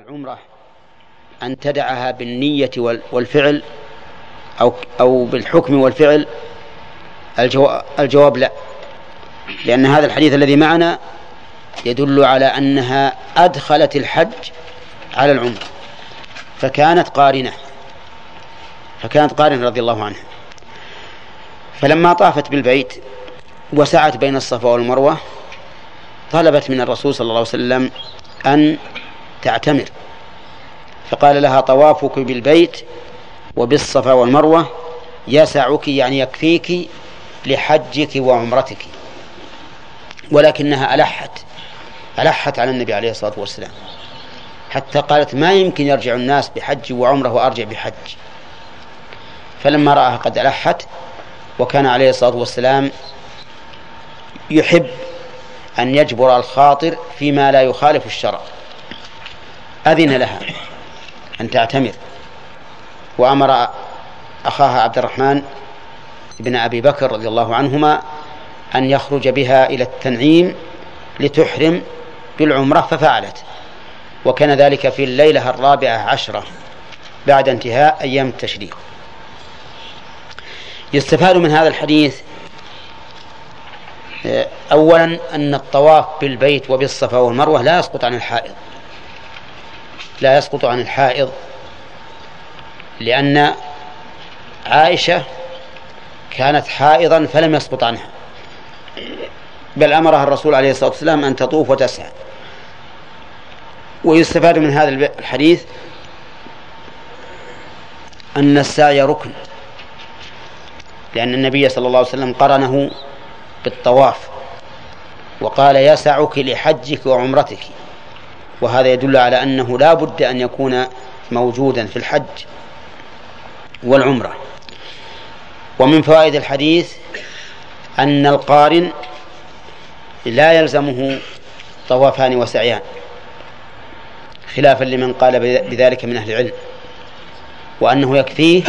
العمرة أن تدعها بالنية والفعل أو بالحكم والفعل؟ الجواب لا، لأن هذا الحديث الذي معنا يدل على أنها أدخلت الحج على العمرة، فكانت قارنة رضي الله عنها. فلما طافت بالبيت وسعت بين الصفا والمروة طلبت من الرسول صلى الله عليه وسلم أن تعتمر، فقال لها: طوافك بالبيت وبالصفا والمروة يسعك، يعني يكفيك لحجك وعمرتك. ولكنها ألحت على النبي عليه الصلاة والسلام، حتى قالت: ما يمكن يرجع الناس بحج وعمره وأرجع بحج. فلما رآها قد ألحت، وكان عليه الصلاة والسلام يحب أن يجبر الخاطر فيما لا يخالف الشرع، أذن لها أن تعتمر، وأمر أخاها عبد الرحمن بن أبي بكر رضي الله عنهما أن يخرج بها إلى التنعيم لتحرم بالعمرة، ففعلت، وكان ذلك في الليلة 14 بعد انتهاء أيام التشريق. يستفاد من هذا الحديث أولا أن الطواف بالبيت وبالصفا والمروة لا يسقط عن الحائض، لأن عائشة كانت حائضا فلم يسقط عنها، بل أمرها الرسول عليه الصلاة والسلام أن تطوف وتسعى. ويستفاد من هذا الحديث أن السعي ركن، لأن النبي صلى الله عليه وسلم قرنه بالطواف وقال: يسعك لحجك وعمرتك، وهذا يدل على أنه لا بد أن يكون موجودا في الحج والعمرة. ومن فوائد الحديث أن القارن لا يلزمه طوافان وسعيان، خلافا لمن قال بذلك من أهل العلم، وأنه يكفيه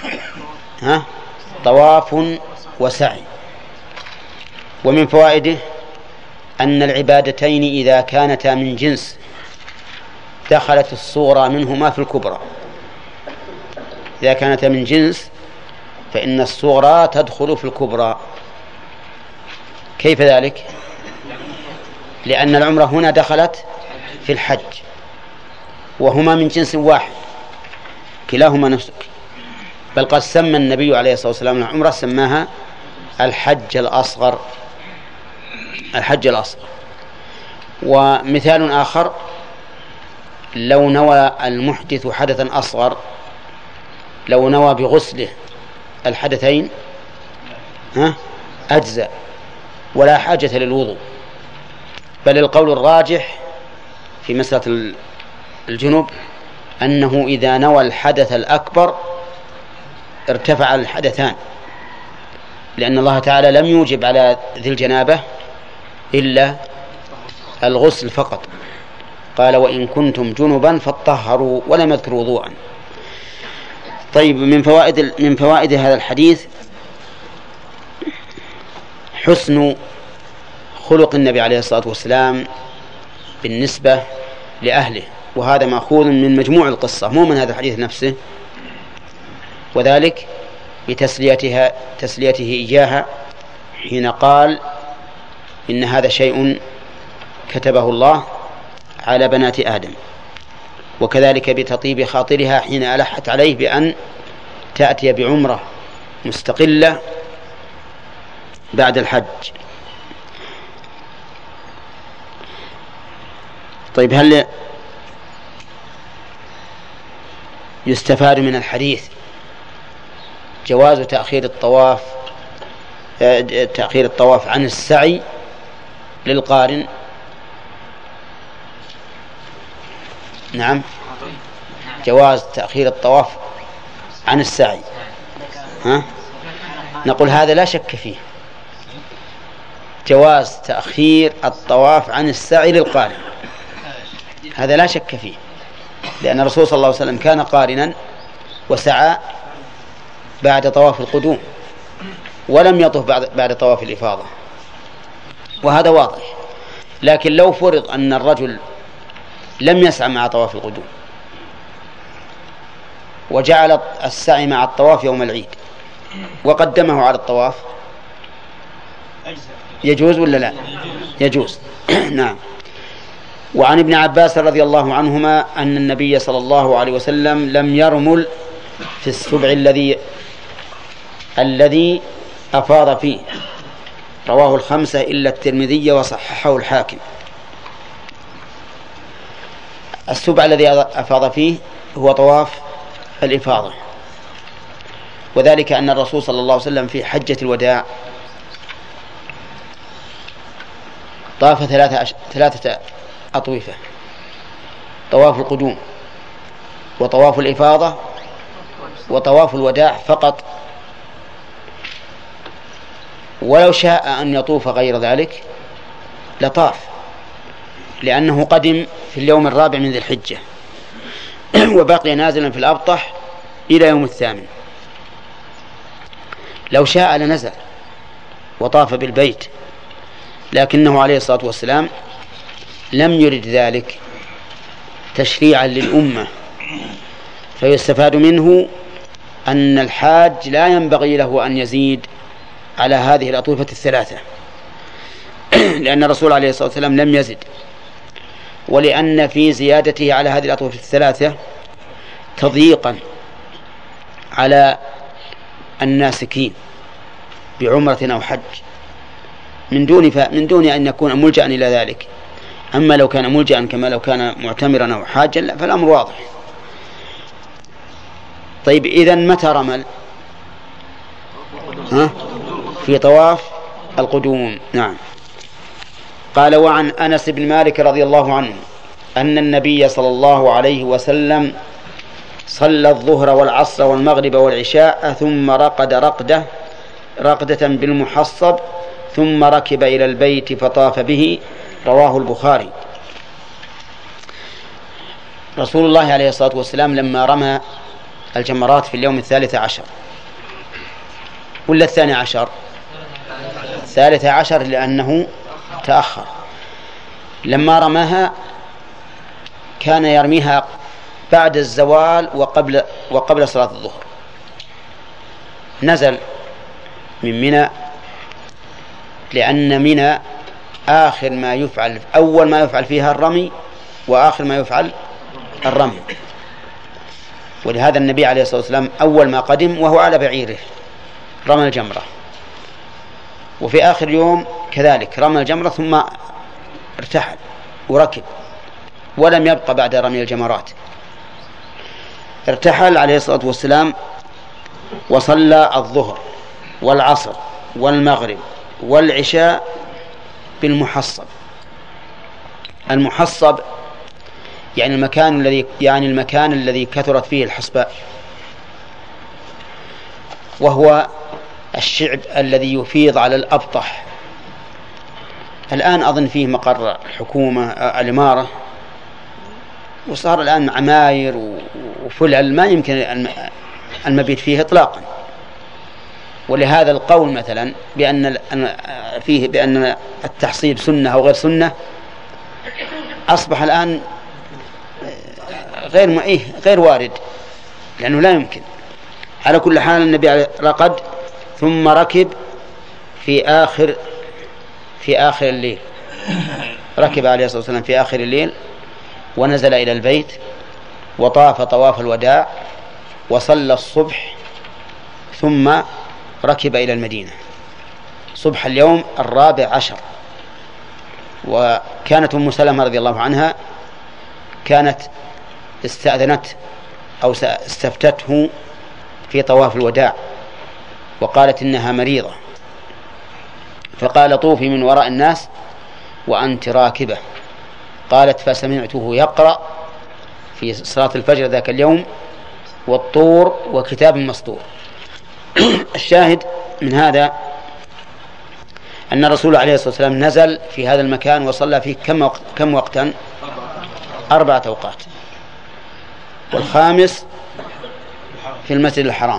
طواف وسعي. ومن فوائده أن العبادتين إذا كانتا من جنس دخلت الصغرى منهما في الكبرى. إذا كانتا من جنس فإن الصغرى تدخل في الكبرى. كيف ذلك؟ لأن العمرة هنا دخلت في الحج، وهما من جنس واحد، كلاهما نسك، بل قد سمى النبي عليه الصلاة والسلام العمرة سماها الحج الأصغر. ومثال آخر: لو نوى المحدث حدثا أصغر، لو نوى بغسله الحدثين أجزاء ولا حاجة للوضوء. بل القول الراجح في مسألة الجنوب أنه إذا نوى الحدث الأكبر ارتفع الحدثان، لأن الله تعالى لم يوجب على ذي الجنابة إلا الغسل فقط، قال: وإن كنتم جنبا فاطهروا، ولم يذكر وضوءا. طيب، من فوائد هذا الحديث حسن خلق النبي عليه الصلاة والسلام بالنسبة لأهله، وهذا مأخوذ من مجموع القصة مو من هذا الحديث نفسه، وذلك بتسليته إياها حين قال: إن هذا شيء كتبه الله على بنات آدم. وكذلك بتطيب خاطرها حين ألحت عليه بأن تأتي بعمرة مستقلة بعد الحج. طيب، هل يستفاد من الحديث جواز تأخير الطواف عن السعي للقارن؟ نعم، جواز تأخير الطواف عن السعي. نقول هذا لا شك فيه، جواز تأخير الطواف عن السعي للقارن، هذا لا شك فيه، لأن الرسول صلى الله عليه وسلم كان قارنا وسعى بعد طواف القدوم، ولم يطف بعد طواف الإفاضة، وهذا واضح. لكن لو فرض أن الرجل لم يسعى مع طواف القدوم، وجعل السعي مع الطواف يوم العيد وقدمه على الطواف، يجوز ولا لا؟ يجوز. نعم. وعن ابن عباس رضي الله عنهما أن النبي صلى الله عليه وسلم لم يرمل في السبع الذي أفاض فيه، رواه الخمسة إلا الترمذي وصححه الحاكم. السبع الذي أفاض فيه هو طواف الإفاضة، وذلك أن الرسول صلى الله عليه وسلم في حجة الوداع طاف 3 أطوفة: طواف القدوم وطواف الإفاضة وطواف الوداع فقط. ولو شاء أن يطوف غير ذلك لطاف، لأنه قدم في اليوم 4 من ذي الحجة وبقي نازلا في الأبطح إلى يوم 8. لو شاء لنزل وطاف بالبيت، لكنه عليه الصلاة والسلام لم يرد ذلك تشريعا للأمة، فيستفاد منه أن الحاج لا ينبغي له أن يزيد على هذه الأطوفة 3 لأن الرسول عليه الصلاة والسلام لم يزد، ولأن في زيادته على هذه الأطوفة 3 تضييقا على الناسكين بعمرة أو حج من دون أن يكون ملجأ إلى ذلك. أما لو كان ملجأ كما لو كان معتمرا أو حاجا فالأمر واضح. طيب، إذن متى رمل؟ في طواف القدوم. نعم. قال: وعن أنس بن مالك رضي الله عنه أن النبي صلى الله عليه وسلم صلى الظهر والعصر والمغرب والعشاء ثم رقد رقدة بالمحصب ثم ركب إلى البيت فطاف به، رواه البخاري. رسول الله عليه الصلاة والسلام لما رمى الجمرات في اليوم 13 ولا 12؟ 13 لأنه تأخر. لما رماها كان يرميها بعد الزوال وقبل صلاة الظهر. نزل من منى، لأن منى آخر ما يفعل، أول ما يفعل فيها الرمي وآخر ما يفعل الرمي، ولهذا النبي عليه الصلاة والسلام أول ما قدم وهو على بعيره رمى الجمرة، وفي آخر يوم كذلك رمى الجمرة ثم ارتحل وركب، ولم يبقى بعد رمي الجمرات. ارتحل عليه الصلاة والسلام وصلى الظهر والعصر والمغرب والعشاء بالمحصب. المحصب يعني المكان الذي كثرت فيه الحصباء، وهو الشعب الذي يفيض على الأبطح. الآن أظن فيه مقر الحكومة الإمارة، وصار الآن عماير وفلل ما يمكن المبيت فيه إطلاقا. ولهذا القول مثلا بأن التحصيب سنة أو غير سنة أصبح الآن غير وارد، لأنه لا يمكن. على كل حال النبي رقد ثم ركب في آخر الليل، ركب عليه الصلاة والسلام في آخر الليل ونزل إلى البيت وطاف طواف الوداع وصلى الصبح ثم ركب إلى المدينة صبح اليوم 14. وكانت أم سلمة رضي الله عنها كانت استأذنت أو استفتته في طواف الوداع وقالت إنها مريضة، فقال: طوفي من وراء الناس وأنت راكبة. قالت: فسمعته يقرأ في صلاة الفجر ذاك اليوم والطور وكتاب مسطور. الشاهد من هذا أن الرسول عليه الصلاة والسلام نزل في هذا المكان وصلى فيه كم وقتا؟ 4 أوقات، والخامس في المسجد الحرام.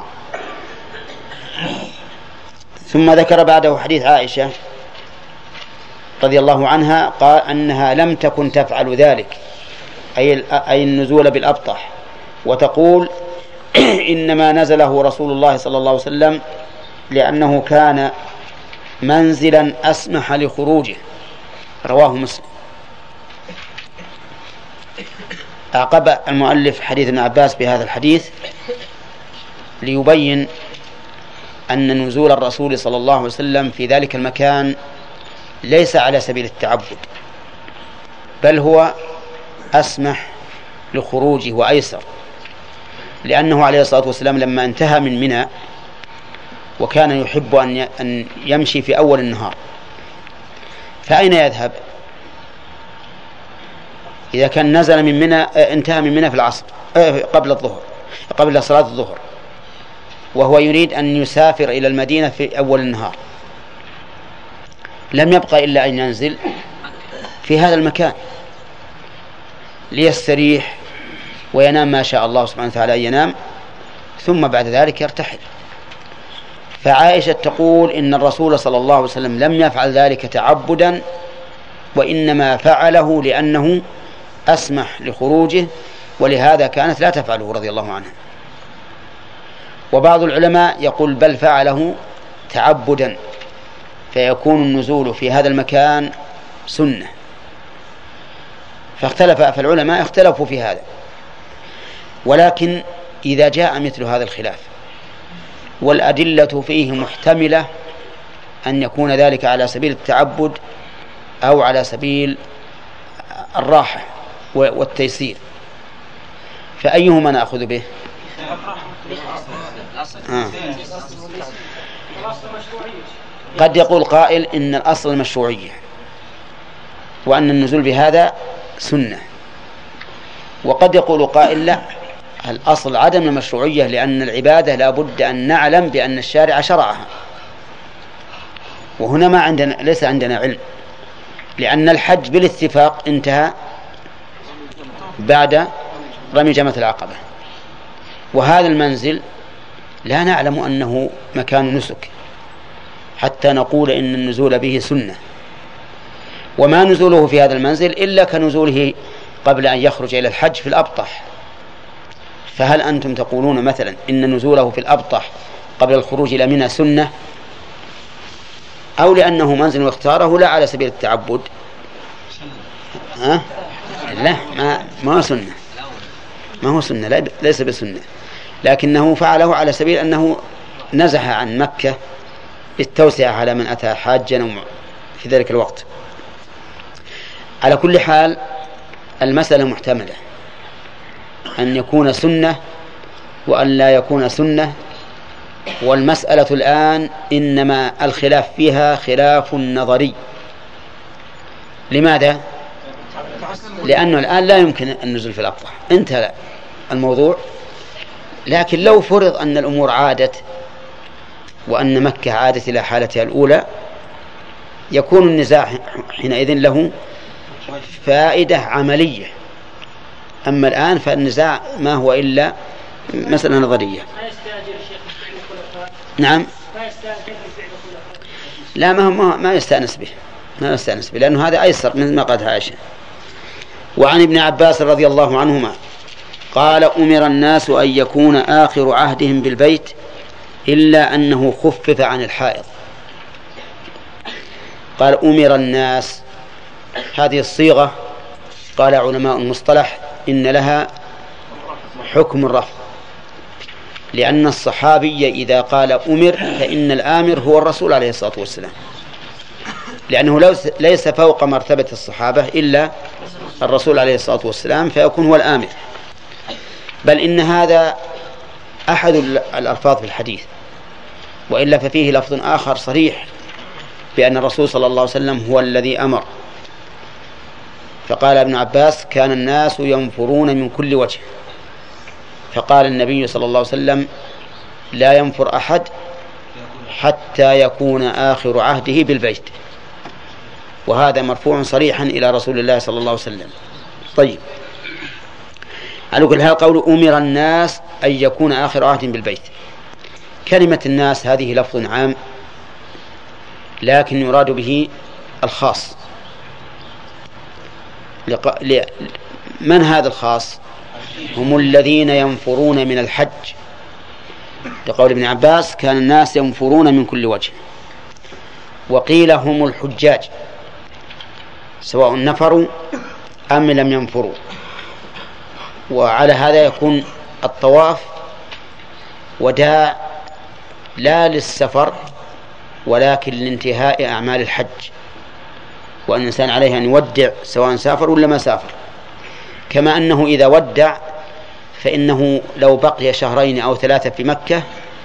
ثم ذكر بعده حديث عائشة رضي الله عنها قال أنها لم تكن تفعل ذلك أي النزول بالأبطح، وتقول إنما نزله رسول الله صلى الله عليه وسلم لأنه كان منزلا أسمح لخروجه، رواه مسلم. أعقب المؤلف حديث ابن عباس بهذا الحديث ليبين أن نزول الرسول صلى الله عليه وسلم في ذلك المكان ليس على سبيل التعبد، بل هو أسمح لخروجه وأيسر، لأنه عليه الصلاة والسلام لما انتهى من منى وكان يحب أن يمشي في أول النهار، فأين يذهب؟ إذا كان نزل من منى انتهى من منى في العصر قبل صلاة الظهر، وهو يريد أن يسافر إلى المدينة في أول النهار، لم يبقى إلا أن ينزل في هذا المكان ليستريح وينام ما شاء الله سبحانه وتعالى أن ينام، ثم بعد ذلك يرتحل. فعائشة تقول إن الرسول صلى الله عليه وسلم لم يفعل ذلك تعبدا، وإنما فعله لأنه أسمح لخروجه، ولهذا كانت لا تفعله رضي الله عنها. وبعض العلماء يقول بل فعله تعبدا، فيكون النزول في هذا المكان سنة. فالعلماء اختلفوا في هذا، ولكن إذا جاء مثل هذا الخلاف والأدلة فيه محتملة أن يكون ذلك على سبيل التعبد أو على سبيل الراحة والتيسير، فأيهما نأخذ به؟ قد يقول قائل إن الأصل المشروعية وأن النزول بهذا سنة، وقد يقول قائل لا، الأصل عدم المشروعية، لأن العبادة لا بد أن نعلم بأن الشارع شرعها، وهنا ليس عندنا علم، لأن الحج بالاتفاق انتهى بعد رمي جمرة العقبة، وهذا المنزل لا نعلم أنه مكان نسك حتى نقول إن النزول به سنة، وما نزوله في هذا المنزل إلا كنزوله قبل أن يخرج إلى الحج في الأبطح. فهل أنتم تقولون مثلا إن نزوله في الأبطح قبل الخروج إلى منى سنة، أو لأنه منزل واختاره لا على سبيل التعبد؟ لا، ما هو سنة، ما هو سنة، ليس بسنة، لكنه فعله على سبيل أنه نزح عن مكة للتوسعة على من أتى حاجا في ذلك الوقت. على كل حال المسألة محتملة، أن يكون سنة وأن لا يكون سنة، والمسألة الآن إنما الخلاف فيها خلاف نظري. لماذا؟ لأنه الآن لا يمكن النزول في الأبطح، انتهى الموضوع. لكن لو فرض أن الأمور عادت وأن مكة عادت إلى حالتها الأولى، يكون النزاع حينئذ له فائدة عملية. أما الآن فالنزاع ما هو إلا مسألة نظرية. نعم، لا، ما يستأنس به، لأنه هذا أيسر من ما قالت عائشة. وعن ابن عباس رضي الله عنهما قال: أمر الناس أن يكون آخر عهدهم بالبيت إلا أنه خفف عن الحائض. قال أمر الناس، هذه الصيغة قال علماء المصطلح إن لها حكم الرفع، لأن الصحابي إذا قال أمر فإن الآمر هو الرسول عليه الصلاة والسلام، لأنه ليس فوق مرتبة الصحابة إلا الرسول عليه الصلاة والسلام، فيكون هو الآمر. بل إن هذا أحد الألفاظ في الحديث، وإلا ففيه لفظ آخر صريح بأن الرسول صلى الله عليه وسلم هو الذي أمر. فقال ابن عباس: كان الناس ينفرون من كل وجه، فقال النبي صلى الله عليه وسلم: لا ينفر أحد حتى يكون آخر عهده بالبيت. وهذا مرفوع صريحا إلى رسول الله صلى الله عليه وسلم. طيب، على كل حال قول أمر الناس أن يكون آخر عهد بالبيت، كلمة الناس هذه لفظ عام، لكن يراد به الخاص من هذا الخاص؟ هم الذين ينفرون من الحج، لقول ابن عباس كان الناس ينفرون من كل وجه. وقيل هم الحجاج سواء نفروا أم لم ينفروا. وعلى هذا يكون الطواف وداع لا للسفر ولكن لانتهاء أعمال الحج، وأن الإنسان عليه أن يودع سواء سافر ولا ما سافر. كما أنه إذا ودع فإنه لو بقي 2 أو 3 في مكة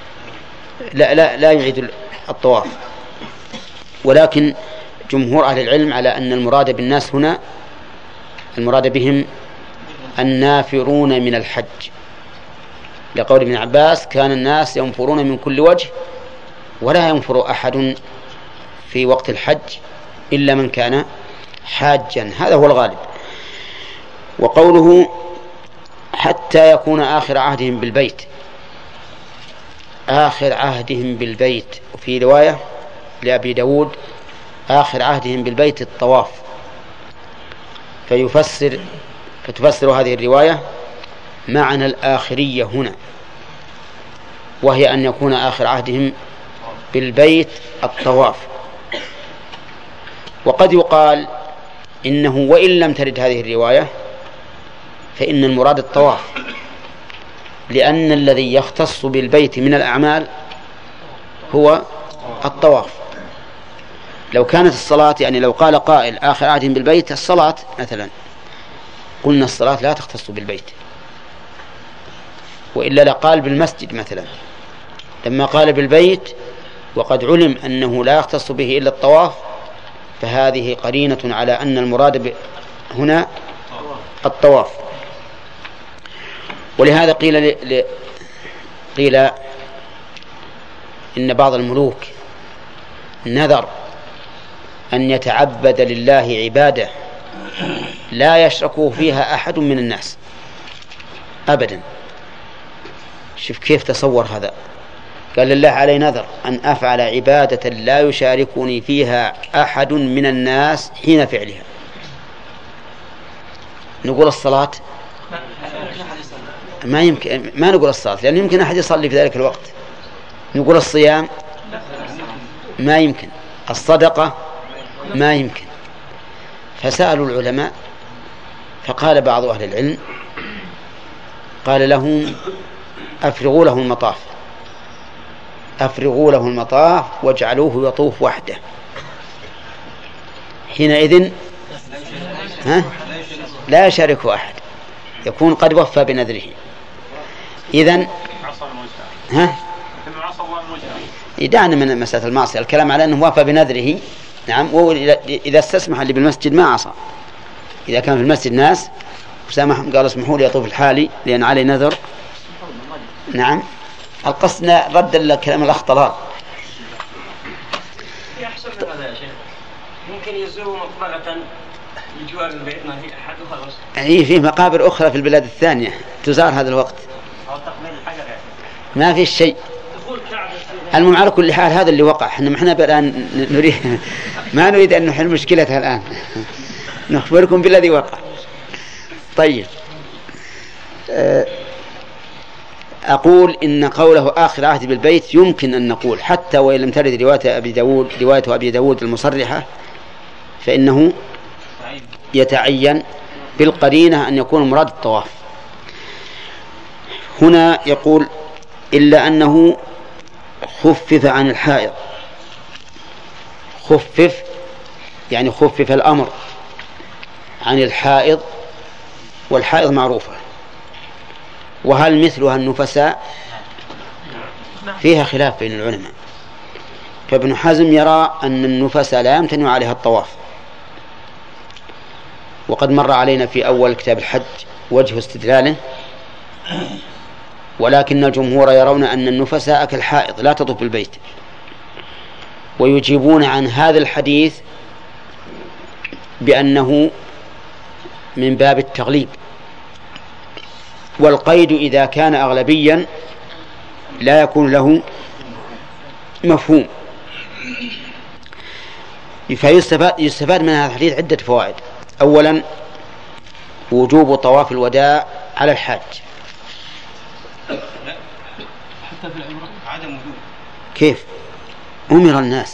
لا يعيد الطواف. ولكن جمهور أهل العلم على أن المراد بالناس هنا المراد بهم النافرون من الحج، لقول ابن عباس كان الناس ينفرون من كل وجه ولا ينفر أحد في وقت الحج إلا من كان حاجا، هذا هو الغالب. وقوله حتى يكون آخر عهدهم بالبيت، آخر عهدهم بالبيت، وفي رواية لأبي داود آخر عهدهم بالبيت الطواف، فتفسر هذه الرواية معنى الآخرية هنا، وهي أن يكون آخر عهدهم بالبيت الطواف. وقد يقال إنه وإن لم ترد هذه الرواية فإن المراد الطواف، لأن الذي يختص بالبيت من الأعمال هو الطواف. لو كانت الصلاة، يعني لو قال قائل آخر عهدهم بالبيت الصلاة مثلا، قلنا الصلاة لا تختص بالبيت، وإلا لقال بالمسجد مثلا. لما قال بالبيت وقد علم أنه لا يختص به إلا الطواف، فهذه قرينة على أن المراد هنا الطواف. ولهذا قيل إن بعض الملوك نذر أن يتعبد لله عبادة لا يشركه فيها أحد من الناس أبدا. شوف كيف تصور هذا، قال لله علي نذر أن أفعل عبادة لا يشاركني فيها أحد من الناس حين فعلها. نقول الصلاة ما يمكن، ما نقول الصلاة لأن يمكن أحد يصلي في ذلك الوقت. نقول الصيام ما يمكن، الصدقة ما يمكن. فسألوا العلماء فقال بعض أهل العلم قال لهم أفرغوا له المطاف، أفرغوا له المطاف واجعلوه يطوف وحده، حينئذ لا يشاركه أحد، يكون قد وفى بنذره. إذن يدعنا من مسألة المعصية، الكلام على أنه وفى بنذره. نعم، إذا استسمح اللي بالمسجد ما عصى. إذا كان في المسجد ناس وسامحهم قال اسمحوا لي يطوف الحالي لأن علي نذر، نعم، القصد رد الكلام الأخ طلال. يحصل من هذا يا شيخ، ممكن يزوروا مقبرة لجوار البيت ما في أحد وخلاص. أي فيه مقابر أخرى في البلاد الثانية تزار هذا الوقت، أو تقبيل الحجر يعني. ما في شيء. المهم على كل حال هذا اللي وقع. احنا الآن ما نريد أن نحل مشكلتها الآن، نخبركم بالذي وقع. طيب، أقول إن قوله آخر عهد بالبيت يمكن أن نقول حتى وإن لم ترد رواية أبي داود المصرحة فإنه يتعين بالقرينة أن يكون مراد الطواف. هنا يقول إلا أنه خفف عن الحائض. خفف يعني خفف الأمر عن الحائض، والحائض معروفة. وهل مثلها النفساء؟ فيها خلاف بين العلماء، فابن حزم يرى أن النفساء لا يمتنع عليها الطواف، وقد مر علينا في أول كتاب الحج وجه استدلاله. ولكن الجمهور يرون أن النفساء كالحائض لا تطوف بالبيت، ويجيبون عن هذا الحديث بأنه من باب التغليب، والقيد إذا كان أغلبيا لا يكون له مفهوم. فيستفاد من هذا الحديث عدة فوائد. أولا وجوب طواف الوداع على الحاج. حتى في العمرة عدم وجوب. كيف؟ أمر الناس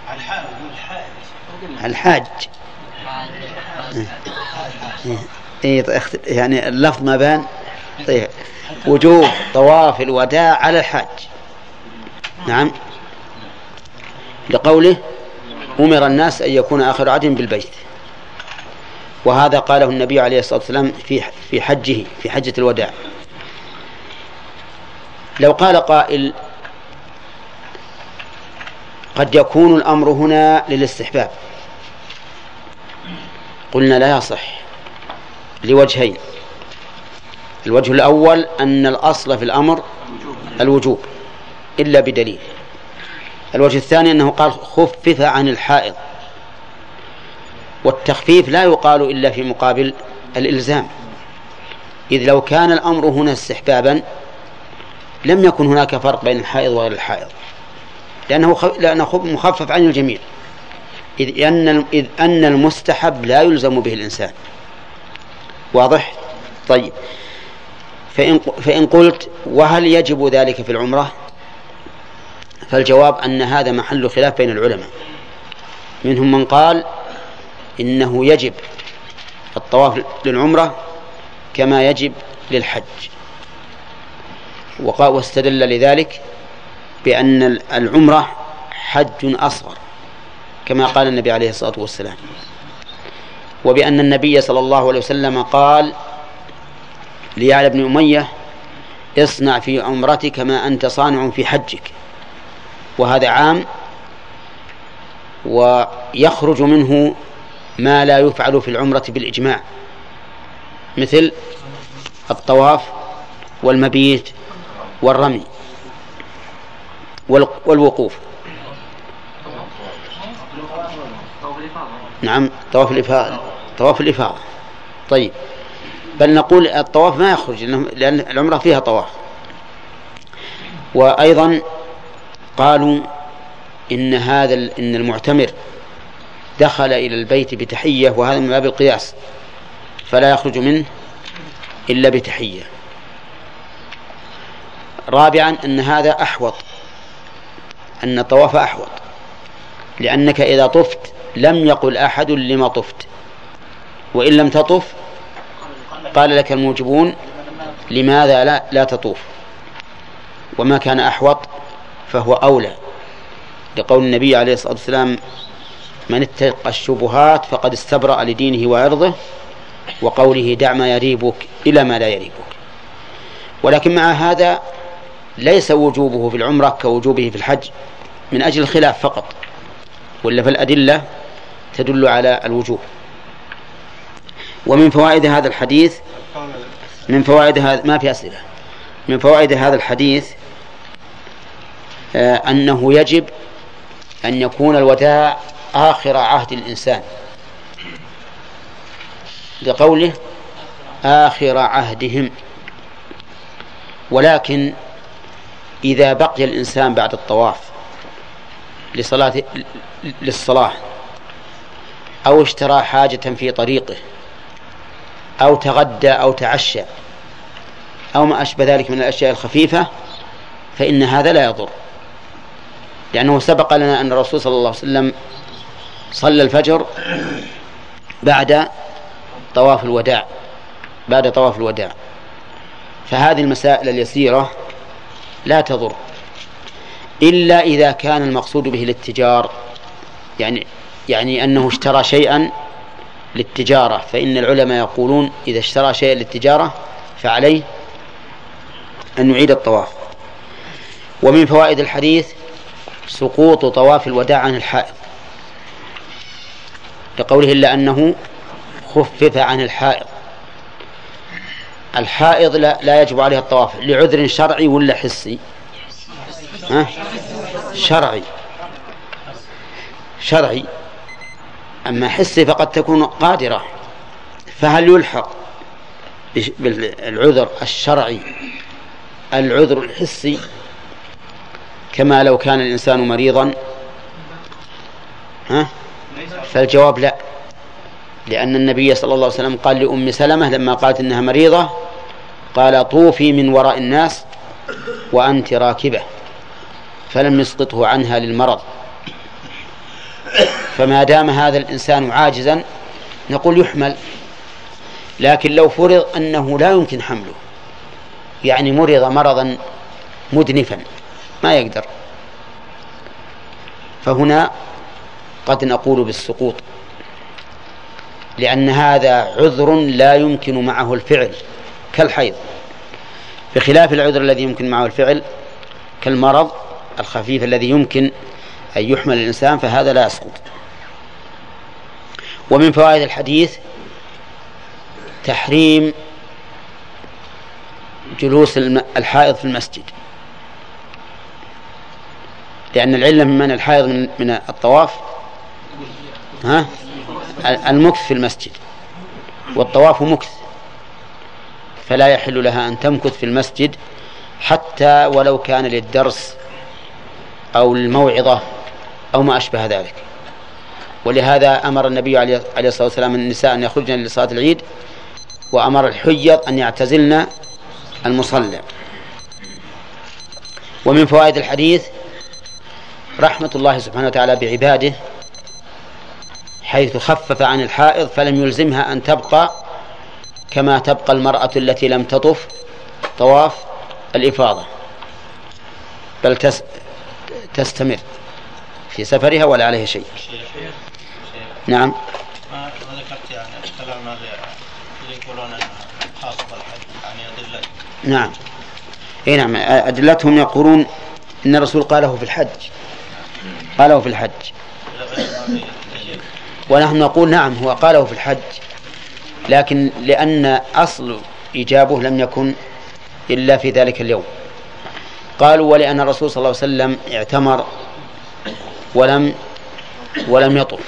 الحاج يعني اللفظ ما بان. طيب وجوب طواف الوداع على الحاج. نعم، لقوله أمر الناس أن يكون آخر عهدهم بالبيت، وهذا قاله النبي عليه الصلاة والسلام في حجه، في حجة الوداع. لو قال قائل قد يكون الأمر هنا للاستحباب، قلنا لا يصح لوجهين. الوجه الأول أن الأصل في الأمر الوجوب إلا بدليل. الوجه الثاني أنه قال خفف عن الحائض، والتخفيف لا يقال إلا في مقابل الإلزام، إذ لو كان الأمر هنا استحبابا لم يكن هناك فرق بين الحائض وغير الحائض، لأنه مخفف عن الجميع، إذ أن المستحب لا يلزم به الإنسان. واضح؟ طيب، فإن قلت وهل يجب ذلك في العمرة؟ فالجواب أن هذا محل خلاف بين العلماء. منهم من قال إنه يجب الطواف للعمرة كما يجب للحج، واستدل لذلك بأن العمرة حج أصغر كما قال النبي عليه الصلاة والسلام، وبأن النبي صلى الله عليه وسلم قال ليعلى بن أمية اصنع في عمرتك ما أنت صانع في حجك، وهذا عام ويخرج منه ما لا يفعل في العمرة بالإجماع، مثل الطواف والمبيت والرمي والوقوف. نعم، طواف الإفاضة. طيب، بل نقول الطواف ما يخرج لأن العمرة فيها طواف. وأيضا قالوا إن المعتمر دخل إلى البيت بتحية، وهذا من باب القياس، فلا يخرج منه إلا بتحية. رابعا أن هذا أحوط، أن الطواف أحوط، لأنك إذا طفت لم يقل أحد لما طفت، وإن لم تطف قال لك الموجبون لماذا لا تطوف، وما كان أحوط فهو أولى، لقول النبي عليه الصلاة والسلام من اتقى الشبهات فقد استبرأ لدينه وعرضه، وقوله دع ما يريبك إلى ما لا يريبك. ولكن مع هذا ليس وجوبه في العمرة كوجوبه في الحج من أجل الخلاف فقط، ولا فالأدلة تدل على الوجوب. ومن فوائد هذا الحديث ما في أسئلة. من فوائد هذا الحديث أنه يجب أن يكون الوداع آخر عهد الإنسان، لقوله آخر عهدهم. ولكن إذا بقي الإنسان بعد الطواف للصلاة أو اشترى حاجة في طريقه أو تغدى أو تعشى أو ما أشبه ذلك من الأشياء الخفيفة، فإن هذا لا يضر، لأنه سبق لنا أن الرسول صلى الله عليه وسلم صلى الفجر بعد طواف الوداع. فهذه المسائل اليسيرة لا تضر، إلا إذا كان المقصود به الاتجار، يعني أنه اشترى شيئا للتجارة، فإن العلماء يقولون إذا اشترى شيئا للتجارة فعليه أن يعيد الطواف. ومن فوائد الحديث سقوط طواف الوداع عن الحائض، لقوله إلا أنه خفف عن الحائض. الحائض لا يجب عليها الطواف لعذر شرعي ولا حسي؟ شرعي. أما حسي فقد تكون قادرة، فهل يلحق بالعذر الشرعي العذر الحسي كما لو كان الإنسان مريضا؟ فالجواب لا، لأن النبي صلى الله عليه وسلم قال لأم سلمة لما قالت إنها مريضة قال طوفي من وراء الناس وأنت راكبة، فلم يسقطه عنها للمرض. فما دام هذا الإنسان عاجزا نقول يحمل، لكن لو فرض أنه لا يمكن حمله، يعني مرض مرضا مدنفا ما يقدر، فهنا قد نقول بالسقوط، لأن هذا عذر لا يمكن معه الفعل كالحيض، بخلاف العذر الذي يمكن معه الفعل كالمرض الخفيف الذي يمكن أن يحمل الإنسان، فهذا لا يسقط. ومن فوائد الحديث تحريم جلوس الحائض في المسجد، لأن العلة من منع الحائض من الطواف المكث في المسجد، والطواف مكث، فلا يحل لها أن تمكث في المسجد حتى ولو كان للدرس أو الموعظة أو ما أشبه ذلك. ولهذا أمر النبي عليه الصلاة والسلام النساء أن يخرجن لصلاة العيد، وأمر الحيض أن يعتزلن المصلى. ومن فوائد الحديث رحمة الله سبحانه وتعالى بعباده، حيث خفف عن الحائض فلم يلزمها أن تبقى كما تبقى المرأة التي لم تطف طواف الإفاضة، بل تستمر في سفرها ولا عليه شيء. نعم. ما ذكرت يعني الكلام اللي يقولون أنها خاصة بالحج يعني أدلة. نعم. إيه نعم، أدلتهم يقولون إن الرسول قاله في الحج، قاله في الحج، ونحن نقول نعم هو قاله في الحج، لكن لأن أصل إجابه لم يكن إلا في ذلك اليوم. قالوا ولأن الرسول صلى الله عليه وسلم اعتمر ولم يطف،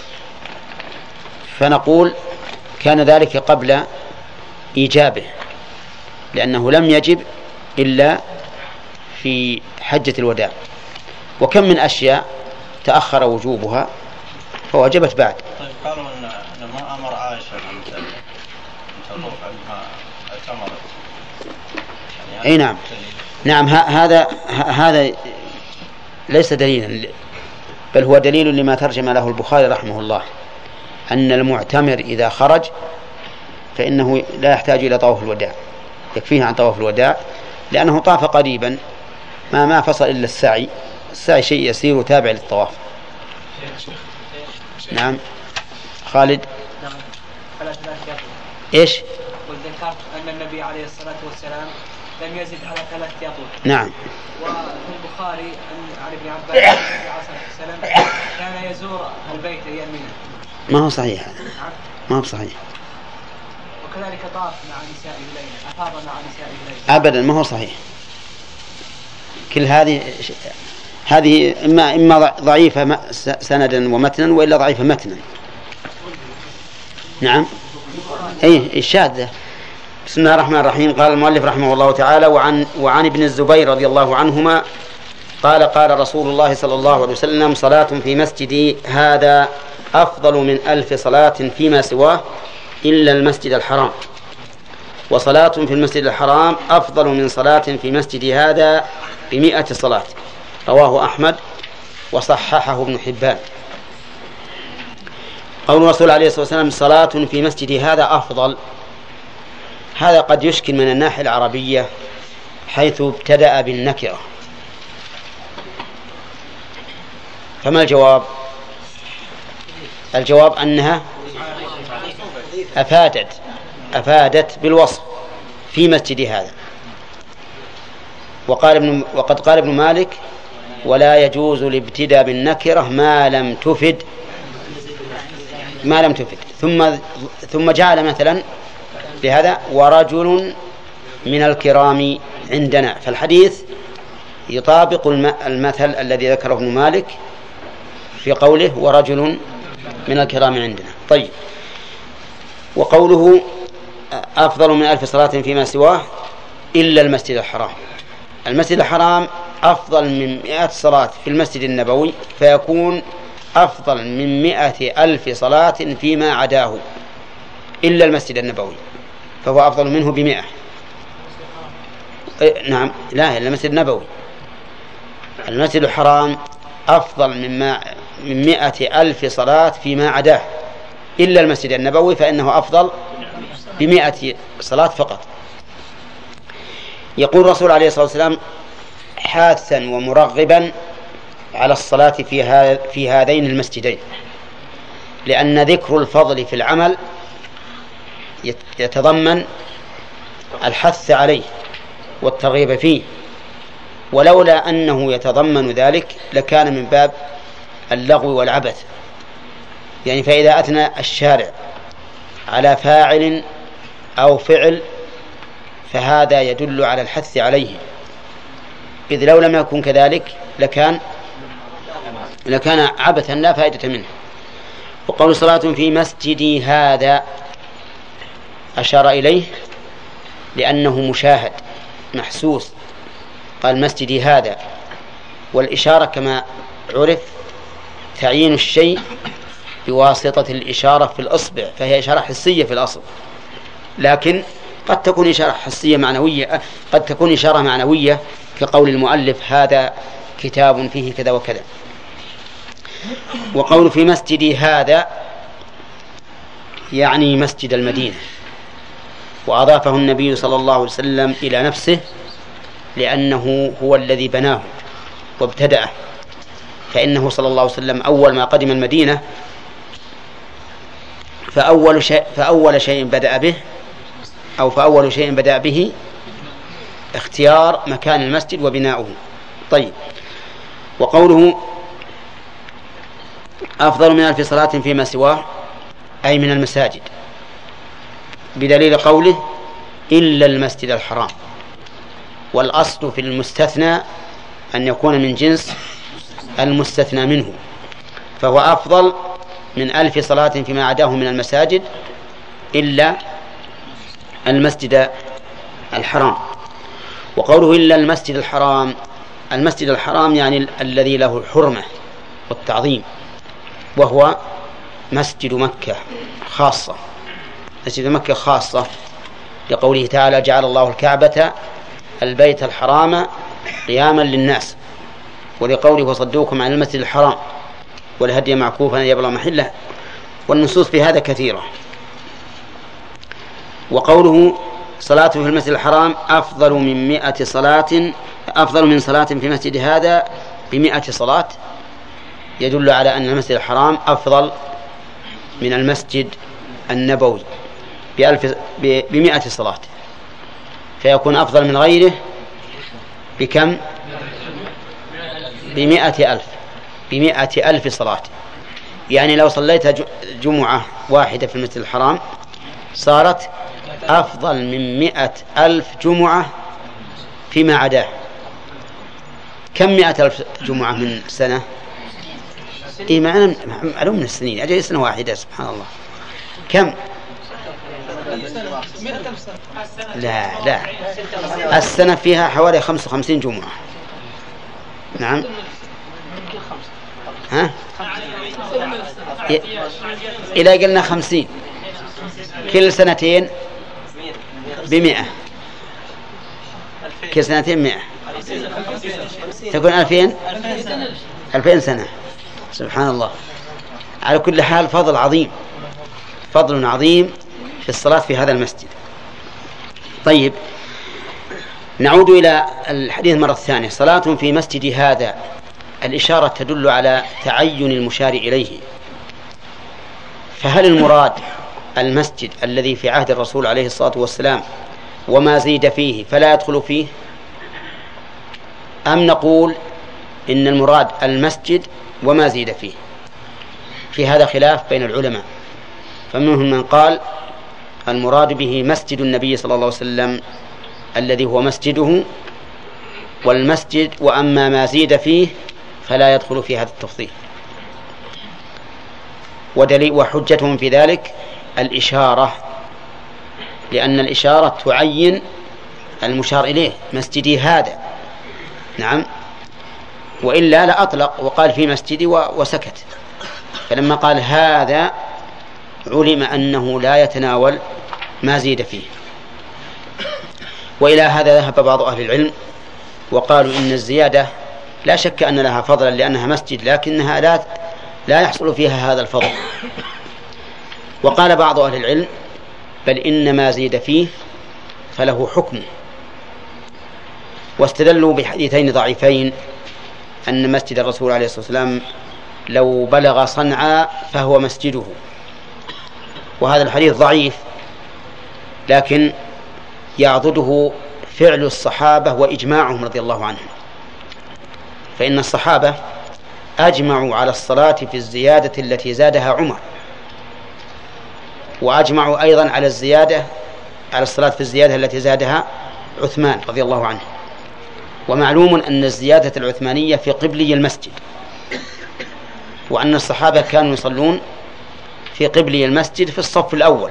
فنقول كان ذلك قبل إيجابه، لأنه لم يجب إلا في حجة الوداع، وكم من أشياء تأخر وجوبها فوجبت بعد. طيب قالوا أن ما أمر عائشة أن تطوف عندما اعتمرت. أي نعم. نعم هذا ليس دليلا، بل هو دليل لما ترجم له البخاري رحمه الله، أن المعتمر إذا خرج فإنه لا يحتاج إلى طواف الوداع، يكفيه عن طواف الوداع، لأنه طاف قريبا ما فصل إلا السعي شيء يسير وتابع للطواف. نعم خالد. نعم. إيش؟ وذكرت أن النبي عليه الصلاة والسلام لم يزد على 3 أطوف. نعم. وفي البخاري عن ابن عباس عليه الصلاة والسلام كان يزور البيت أيام منه. ما هو صحيح هذا. ما هو صحيح. وكذلك طاف مع نساء ليلة، أفاض مع نساء ليلة. أبدا ما هو صحيح. كل هذه إما ضعيفة سندا ومتنا، وإلا ضعيفة متنا. نعم. أي الشاذة. بسم الله الرحمن الرحيم. قال المؤلف رحمه الله تعالى: وعن ابن الزبير رضي الله عنهما قال رسول الله صلى الله عليه وسلم: صلاة في مسجدي هذا أفضل من 1000 صلاة فيما سواه إلا المسجد الحرام، وصلاة في المسجد الحرام أفضل من صلاة في مسجدي هذا ب100 صلاة. رواه أحمد وصححه ابن حبان. قول الرسول عليه الصلاة والسلام: صلاة في مسجدي هذا أفضل، هذا قد يشكل من الناحية العربية، حيث ابتدأ بالنكرة. فما الجواب؟ الجواب أنها أفادت بالوصف في مسجد هذا. وقد قال ابن مالك: ولا يجوز الابتداء بالنكرة ما لم تفد. ثم جعل مثلا بهذا: ورجل من الكرام عندنا. فالحديث يطابق المثل الذي ذكره ابن مالك في قوله: ورجل من الكرام عندنا. طيب، وقوله أفضل من 1000 صلاة فيما سواه إلا المسجد الحرام. المسجد الحرام أفضل من 100 صلاة في المسجد النبوي، فيكون أفضل من 100,000 صلاة فيما عداه. إلا المسجد النبوي فهو أفضل منه ب100. نعم، لا، إلا المسجد النبوي. المسجد الحرام أفضل من 100,000 صلاة فيما عداه، إلا المسجد النبوي فإنه أفضل ب100 صلاة فقط. يقول الرسول عليه الصلاة والسلام حاثا ومرغبا على الصلاة في هذين المسجدين، لأن ذكر الفضل في العمل يتضمن الحث عليه والترغيب فيه، ولولا أنه يتضمن ذلك لكان من باب اللغو والعبث. يعني فإذا أثنى الشارع على فاعل أو فعل فهذا يدل على الحث عليه، إذ لو لم يكن كذلك لكان عبثا لا فائدة منه. وقول صلاة في مسجدي هذا أشار إليه لأنه مشاهد محسوس، قال مسجدي هذا، والإشارة كما عرف تعيين الشيء بواسطة الإشارة في الأصبع، فهي إشارة حسية في الأصل، لكن قد تكون إشارة حسية معنوية، قد تكون إشارة معنوية كقول المؤلف هذا كتاب فيه كذا وكذا. وقول في مسجدي هذا يعني مسجد المدينة، وأضافه النبي صلى الله عليه وسلم إلى نفسه لأنه هو الذي بناه وابتدأه، فإنه صلى الله عليه وسلم أول ما قدم المدينة فأول شيء بدأ به اختيار مكان المسجد وبناؤه. طيب، وقوله أفضل من 1000 صلاة فيما سواه أي من المساجد، بدليل قوله إلا المسجد الحرام، والأصل في المستثنى أن يكون من جنس المستثنى منه، فهو أفضل من 1000 صلاة فيما عداه من المساجد إلا المسجد الحرام. وقوله إلا المسجد الحرام، المسجد الحرام يعني الذي له الحرمة والتعظيم، وهو مسجد مكة خاصة، مسجد مكة خاصة، لقوله تعالى جعل الله الكعبة البيت الحرام قياما للناس، ولقوله وصدوكم عن المسجد الحرام والهدي معكوفا أن يبلغ محله، والنصوص في هذا كثيرة. وقوله صلاة في المسجد الحرام أفضل من 100 صلاة، أفضل من صلاة في مسجد هذا ب100 صلاة، يدل على أن المسجد الحرام أفضل من المسجد النبوي ب100 صلاة، فيكون أفضل من غيره بكم؟ ب100,000 صلاة. يعني لو صليت جمعة واحدة في المسجد الحرام صارت أفضل من 100,000 جمعة فيما عداه. كم 100,000 جمعة من سنة؟ معلوم من السنين، أجل سنة واحدة، سبحان الله. كم؟ لا، السنة فيها حوالي 55 جمعة. نعم، ها؟ إذا قلنا 50 كل سنتين ب100، كل سنتين 100 تكون 2000 سنة. سبحان الله. على كل حال فضل عظيم في الصلاة في هذا المسجد. طيب، نعود إلى الحديث مرة ثانية. صلاة في مسجد هذا، الإشارة تدل على تعين المشار إليه، فهل المراد المسجد الذي في عهد الرسول عليه الصلاة والسلام وما زيد فيه فلا يدخل فيه، أم نقول إن المراد المسجد وما زيد فيه؟ في هذا خلاف بين العلماء، فمنهم من قال المراد به مسجد النبي صلى الله عليه وسلم الذي هو مسجده والمسجد، وأما ما زيد فيه فلا يدخل في هذا التفضيل. وحجتهم في ذلك الإشارة، لأن الإشارة تعين المشار إليه، مسجدي هذا. نعم، وإلا لأطلق وقال في مسجدي وسكت، فلما قال هذا علم أنه لا يتناول ما زيد فيه. وإلى هذا ذهب بعض أهل العلم وقالوا إن الزيادة لا شك أن لها فضلا لأنها مسجد، لكنها لا يحصل فيها هذا الفضل. وقال بعض أهل العلم بل إن ما زيد فيه فله حكمه، واستدلوا بحديثين ضعيفين أن مسجد الرسول عليه الصلاة والسلام لو بلغ صنعاء فهو مسجده، وهذا الحديث ضعيف لكن يعضده فعل الصحابة وإجماعهم رضي الله عنهم، فإن الصحابة أجمعوا على الصلاة في الزيادة التي زادها عمر، وأجمعوا أيضا على الصلاة في الزيادة التي زادها عثمان رضي الله عنه. ومعلوم أن الزيادة العثمانية في قبلي المسجد، وأن الصحابة كانوا يصلون في قبلي المسجد في الصف الأول،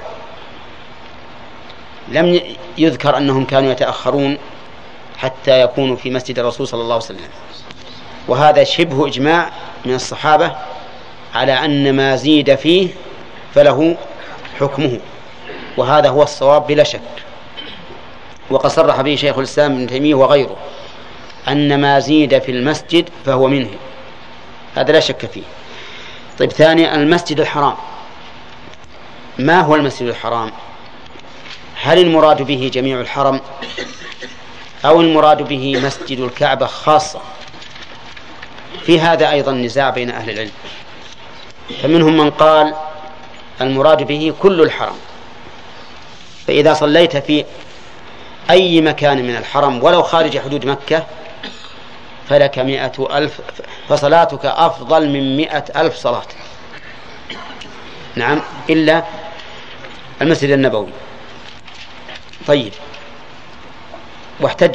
لم يذكر أنهم كانوا يتأخرون حتى يكونوا في مسجد الرسول صلى الله عليه وسلم. وهذا شبه إجماع من الصحابة على أن ما زيد فيه فله حكمه، وهذا هو الصواب بلا شك. وقد صرح به شيخ الإسلام ابن تيمية وغيره أن ما زيد في المسجد فهو منه، هذا لا شك فيه. طيب، ثانيا المسجد الحرام. ما هو المسجد الحرام؟ هل المراد به جميع الحرم أو المراد به مسجد الكعبة خاصة؟ في هذا أيضا نزاع بين أهل العلم، فمنهم من قال المراد به كل الحرم، فإذا صليت في أي مكان من الحرم ولو خارج حدود مكة فلك 100,000، فصلاتك أفضل من 100,000 صلاة. نعم، إلا المسجد النبوي. طيب، واحتج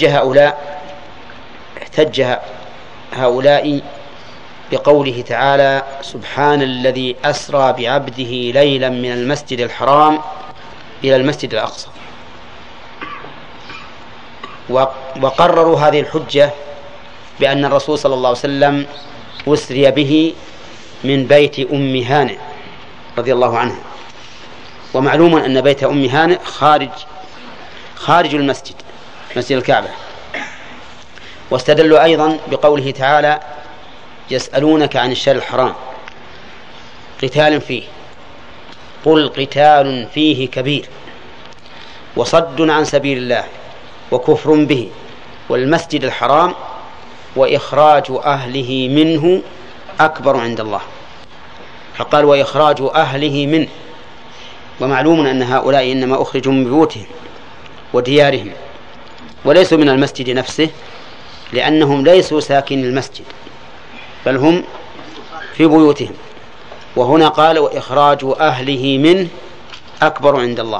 هؤلاء بقوله تعالى سبحان الذي أسرى بعبده ليلا من المسجد الحرام إلى المسجد الأقصى، وقرروا هذه الحجة بأن الرسول صلى الله عليه وسلم أسري به من بيت أم هانئ رضي الله عنها، ومعلوم أن بيت أم هانئ خارج المسجد، مسجد الكعبة. واستدلوا أيضا بقوله تعالى يسألونك عن الشهر الحرام قتال فيه قل قتال فيه كبير وصد عن سبيل الله وكفر به والمسجد الحرام وإخراج أهله منه أكبر عند الله، فقال وإخراج أهله منه، ومعلوم أن هؤلاء إنما أخرجوا من بيوتهم وديارهم وليسوا من المسجد نفسه، لأنهم ليسوا ساكن المسجد بل هم في بيوتهم. وهنا قال وإخراج أهله منه أكبر عند الله.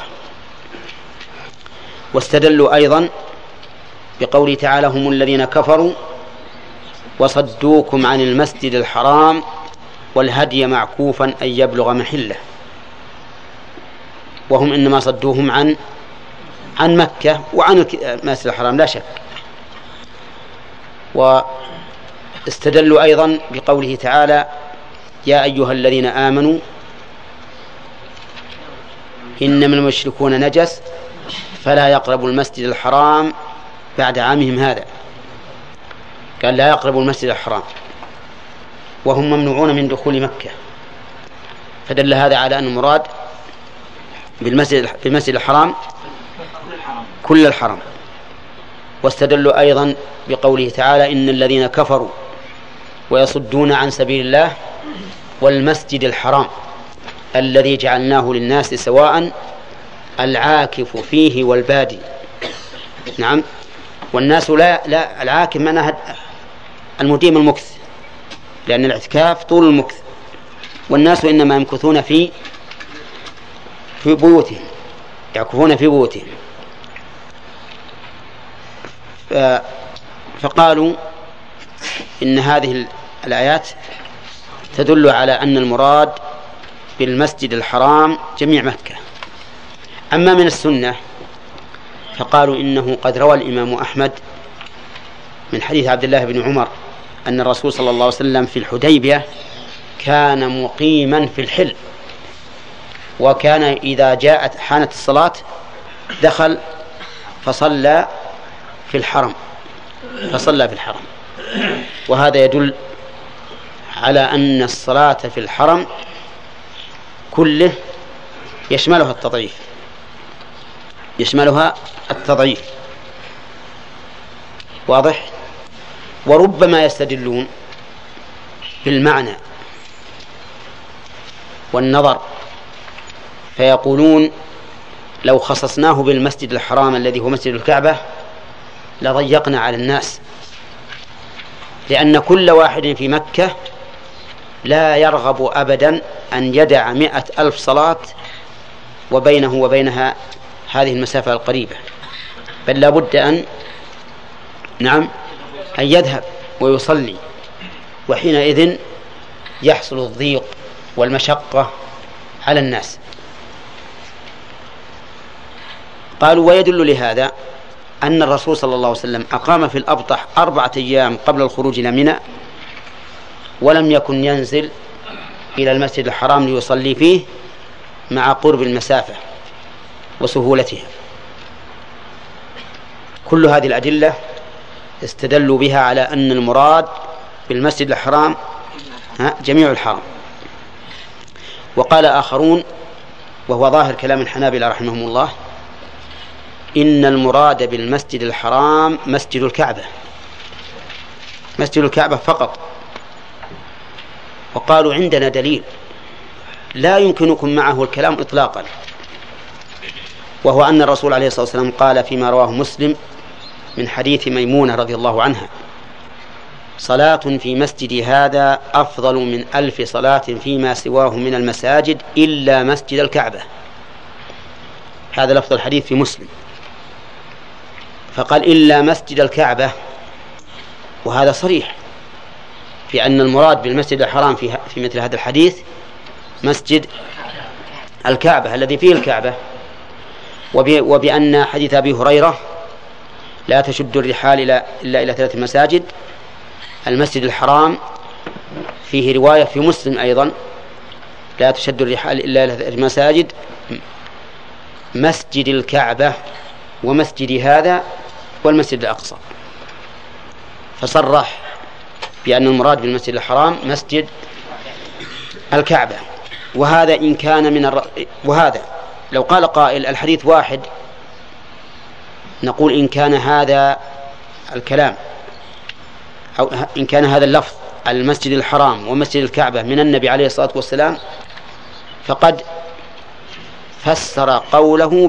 واستدلوا أيضا بقوله تعالى هم الذين كفروا وصدوكم عن المسجد الحرام والهدي معكوفا أن يبلغ محله، وهم إنما صدوهم عن مكة وعن المسجد الحرام لا شك. واستدلوا أيضا بقوله تعالى يا أيها الذين آمنوا إنما المشركون نجس فلا يقربوا المسجد الحرام بعد عامهم هذا، قال لا يقربوا المسجد الحرام وهم ممنوعون من دخول مكة، فدل هذا على أن المراد بالمسجد الحرام كل الحرم. واستدلوا أيضا بقوله تعالى إن الذين كفروا ويصدون عن سبيل الله والمسجد الحرام الذي جعلناه للناس سواء العاكف فيه والبادي. نعم، والناس لا العاكف معناها المديم المكث، لأن الاعتكاف طول المكث، والناس إنما يمكثون في بيوتهم، يعكفون في بيوتهم. فقالوا إن هذه الآيات تدل على أن المراد بالمسجد الحرام جميع مكة. أما من السنة فقالوا إنه قد روى الإمام أحمد من حديث عبد الله بن عمر أن الرسول صلى الله عليه وسلم في الحديبية كان مقيما في الحل، وكان إذا حانت الصلاة دخل فصلى في الحرم وهذا يدل على أن الصلاة في الحرم كله يشملها التضعيف. واضح؟ وربما يستدلون بالمعنى والنظر فيقولون لو خصصناه بالمسجد الحرام الذي هو مسجد الكعبة لضيقنا على الناس، لأن كل واحد في مكة لا يرغب أبدا أن يدع 100,000 صلاة وبينه وبينها هذه المسافة القريبة، بل لا بد أن يذهب ويصلي، وحينئذ يحصل الضيق والمشقة على الناس. قالوا ويدل لهذا أن الرسول صلى الله عليه وسلم أقام في الأبطح 4 أيام قبل الخروج إلى منى، ولم يكن ينزل إلى المسجد الحرام ليصلي فيه مع قرب المسافة وسهولتها. كل هذه الأدلة استدلوا بها على أن المراد بالمسجد الحرام جميع الحرم. وقال آخرون وهو ظاهر كلام الحنابلة رحمهم الله إن المراد بالمسجد الحرام مسجد الكعبة فقط. وقالوا عندنا دليل لا يمكنكم معه الكلام إطلاقا، وهو أن الرسول عليه الصلاة والسلام قال فيما رواه مسلم من حديث ميمونة رضي الله عنها: صلاة في مسجد هذا أفضل من 1000 صلاة فيما سواه من المساجد إلا مسجد الكعبة. هذا لفظ الحديث في مسلم، فقال إلا مسجد الكعبة، وهذا صريح في أن المراد بالمسجد الحرام في مثل هذا الحديث مسجد الكعبة الذي فيه الكعبة، وبأن حديث أبي هريرة لا تشد الرحال إلا إلى 3 مساجد، المسجد الحرام فيه رواية في مسلم أيضا لا تشد الرحال إلا إلى 3 مساجد: مسجد الكعبة ومسجد هذا والمسجد الأقصى. فصرح بأن المراد بالمسجد الحرام مسجد الكعبة. وهذا إن كان وهذا لو قال قائل الحديث واحد، نقول إن كان هذا الكلام أو إن كان هذا اللفظ المسجد الحرام ومسجد الكعبة من النبي عليه الصلاة والسلام فقد فسر قوله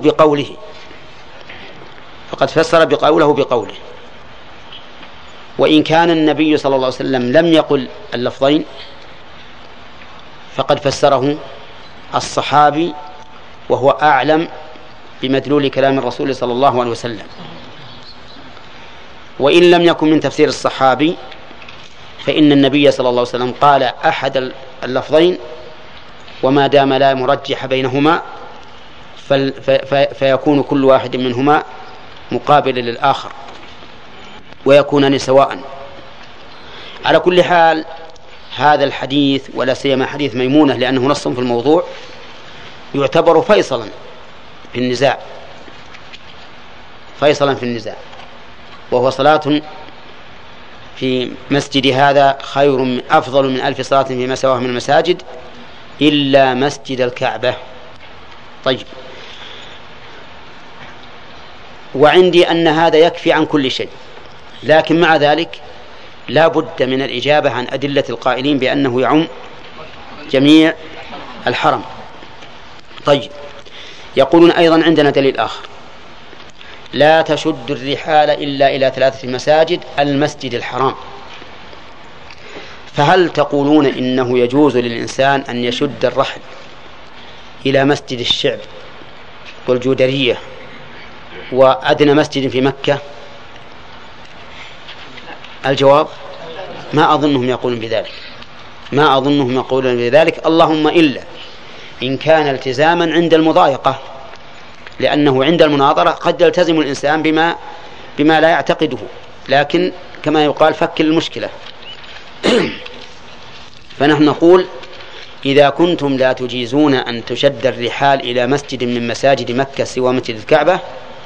بقوله. وإن كان النبي صلى الله عليه وسلم لم يقل اللفظين فقد فسره الصحابي، وهو أعلم بمدلول كلام الرسول صلى الله عليه وسلم. وإن لم يكن من تفسير الصحابي فإن النبي صلى الله عليه وسلم قال أحد اللفظين، وما دام لا مرجح بينهما فيكون كل واحد منهما مقابل للآخر ويكونان سواء. على كل حال هذا الحديث ولا سيما حديث ميمونة لأنه نص في الموضوع يعتبر فيصلا في النزاع، وهو صلاة في مسجد هذا أفضل من 1000 صلاة فيما سواه من المساجد إلا مسجد الكعبة. طيب، وعندي أن هذا يكفي عن كل شيء، لكن مع ذلك لا بد من الإجابة عن أدلة القائلين بأنه يعم جميع الحرم. طيب، يقولون أيضا عندنا دليل آخر: لا تشد الرحال إلا إلى 3 مساجد المسجد الحرام. فهل تقولون إنه يجوز للإنسان أن يشد الرحل إلى مسجد الشعب والجودرية وأدنى مسجد في مكة؟ الجواب: ما أظنهم يقولون بذلك، اللهم إلا إن كان التزاما عند المضايقة، لأنه عند المناظرة قد يلتزم الإنسان بما لا يعتقده، لكن كما يقال فك المشكلة. فنحن نقول إذا كنتم لا تجيزون أن تشد الرحال إلى مسجد من مساجد مكة سوى مسجد الكعبة،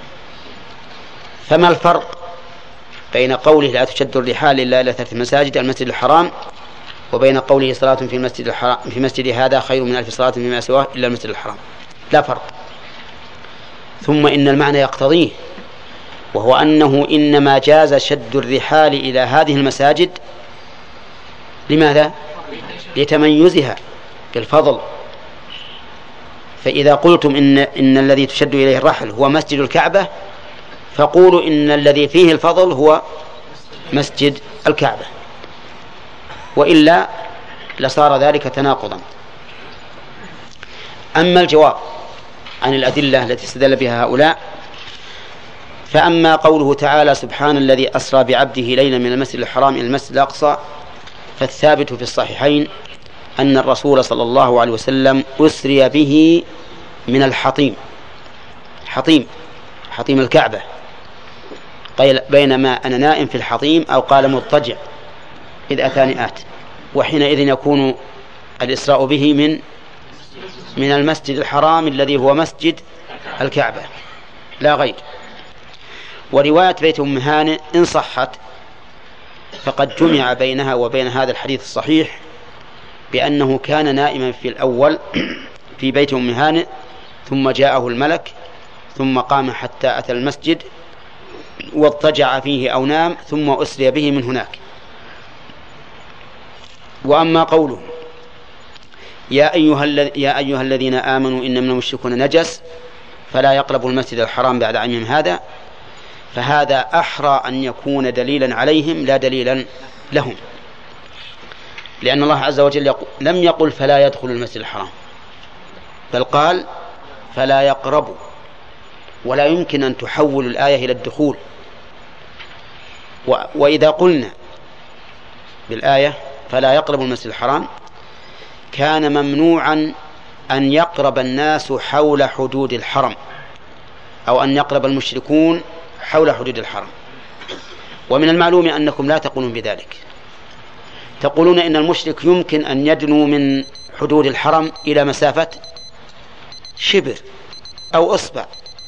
فما الفرق بين قوله لا تشد الرحال إلا إلى 3 مساجد المسجد الحرام، وبين قوله صلاة في المسجد الحرام في مسجد هذا خير من 1000 صلاة فيما سواه إلا المسجد الحرام؟ لا فرق. ثم إن المعنى يقتضيه، وهو أنه إنما جاز شد الرحال إلى هذه المساجد لماذا؟ لتميزها بالفضل. فإذا قلتم إن الذي تشد إليه الرحل هو مسجد الكعبة، فقولوا إن الذي فيه الفضل هو مسجد الكعبة، وإلا لصار ذلك تناقضا. أما الجواب عن الأدلة التي استدل بها هؤلاء، فأما قوله تعالى سبحان الذي أسرى بعبده ليلا من المسجد الحرام إلى المسجد الأقصى، فالثابت في الصحيحين أن الرسول صلى الله عليه وسلم أسري به من الحطيم، حطيم الكعبة، بينما أنا نائم في الحطيم، أو قال مضطجع إذ أتاني آت، وحينئذ يكون الإسراء به من المسجد الحرام الذي هو مسجد الكعبة لا غير. ورواية بيت أم هانئ إن صحت فقد جمع بينها وبين هذا الحديث الصحيح بأنه كان نائما في الأول في بيت أم هانئ، ثم جاءه الملك، ثم قام حتى أتى المسجد واضطجع فيه أو نام، ثم أسري به من هناك. وأما قوله يا أيها الذين آمنوا إن من المشركون نجس فلا يقربوا المسجد الحرام بعد عامهم هذا، فهذا أحرى أن يكون دليلا عليهم لا دليلا لهم، لأن الله عز وجل لم يقل فلا يدخلوا المسجد الحرام، بل قال فلا يقربوا، ولا يمكن أن تحول الآية إلى الدخول. وإذا قلنا بالآية فلا يقربوا المسجد الحرام كان ممنوعا أن يقرب الناس حول حدود الحرم، أو أن يقرب المشركون حول حدود الحرم. ومن المعلوم أنكم لا تقولون بذلك، تقولون إن المشرك يمكن أن يدنو من حدود الحرم إلى مسافة شبر أو أصبع،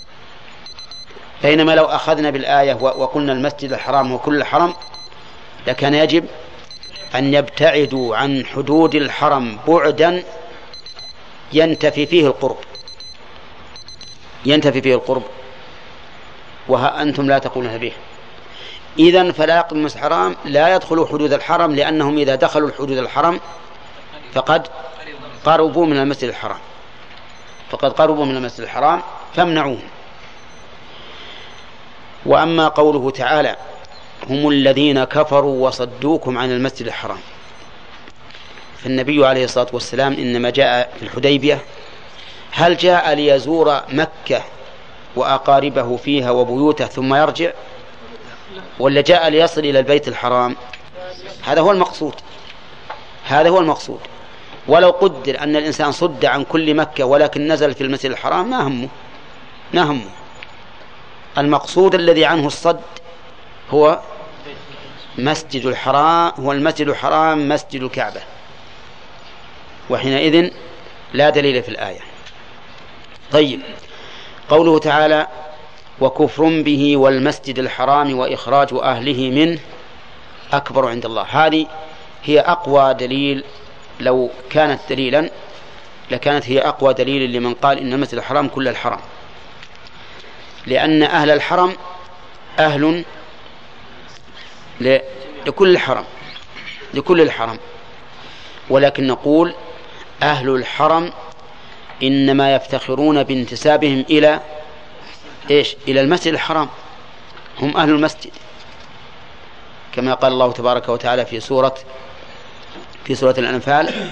بينما لو أخذنا بالآية وقلنا المسجد الحرام هو كل الحرم لكان يجب أن يبتعدوا عن حدود الحرم بعدا ينتفي فيه القرب، وها أنتم لا تقولون به. إذن فلا يقربوا المسجد الحرام لا يدخلوا حدود الحرم، لأنهم إذا دخلوا حدود الحرم فقد قربوا من المسجد الحرام فامنعوهم. وأما قوله تعالى هم الذين كفروا وصدوكم عن المسجد الحرام، فالنبي عليه الصلاة والسلام إنما جاء في الحديبية، هل جاء ليزور مكة وأقاربه فيها وبيوته ثم يرجع، ولا جاء ليصل إلى البيت الحرام؟ هذا هو المقصود. ولو قدر أن الإنسان صد عن كل مكة ولكن نزل في المسجد الحرام ما همه. المقصود الذي عنه الصد هو مسجد الحرام، هو المسجد الحرام مسجد الكعبة، وحينئذ لا دليل في الآية. طيب، قوله تعالى وكفر به والمسجد الحرام وإخراج أهله منه أكبر عند الله، هذه هي أقوى دليل، لو كانت دليلا لكانت هي أقوى دليل لمن قال إن المسجد الحرام كل الحرم، لأن أهل الحرم أهل لكل الحرم، ولكن نقول أهل الحرم إنما يفتخرون بانتسابهم إلى إلى المسجد الحرام، هم أهل المسجد، كما قال الله تبارك وتعالى في سورة الأنفال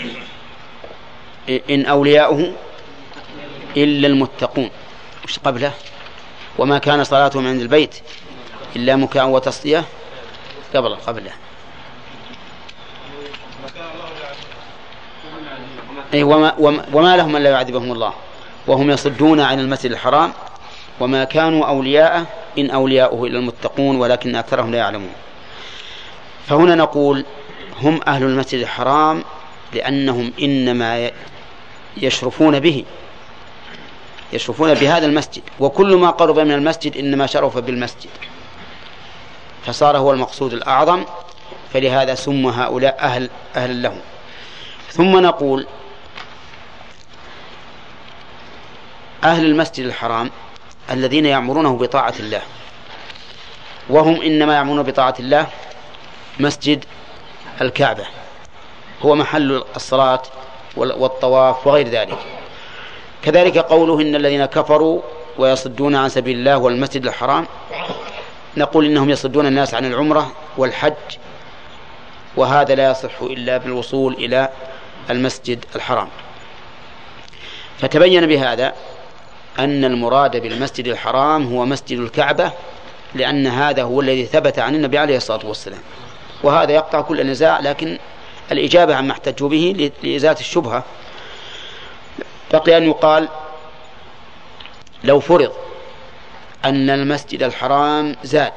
إن أولياؤه إلا المتقون، مش قبله وما كان صلاتهم عند البيت إلا مكاء وتصدية قبله وما لهم ألا يعذبهم الله وهم يصدون عن المسجد الحرام وما كانوا أولياءه إن أولياؤه إلا المتقون ولكن أكثرهم لا يعلمون. فهنا نقول هم أهل المسجد الحرام لأنهم إنما يشرفون بهذا المسجد، وكل ما قرب من المسجد إنما شرف بالمسجد، فصار هو المقصود الأعظم، فلهذا سم هؤلاء أهل له. ثم نقول أهل المسجد الحرام الذين يأمرونه بطاعة الله، وهم إنما يأمرون بطاعة الله مسجد الكعبة، هو محل الصلاة والطواف وغير ذلك. كذلك قوله إن الذين كفروا ويصدون عن سبيل الله والمسجد الحرام، نقول إنهم يصدون الناس عن العمرة والحج، وهذا لا يصح إلا بالوصول إلى المسجد الحرام. فتبين بهذا أن المراد بالمسجد الحرام هو مسجد الكعبة، لأن هذا هو الذي ثبت عن النبي عليه الصلاة والسلام، وهذا يقطع كل نزاع. لكن الإجابة عما احتجوا به لإزالة الشبهة. بقي أن يقال لو فرض أن المسجد الحرام زاد،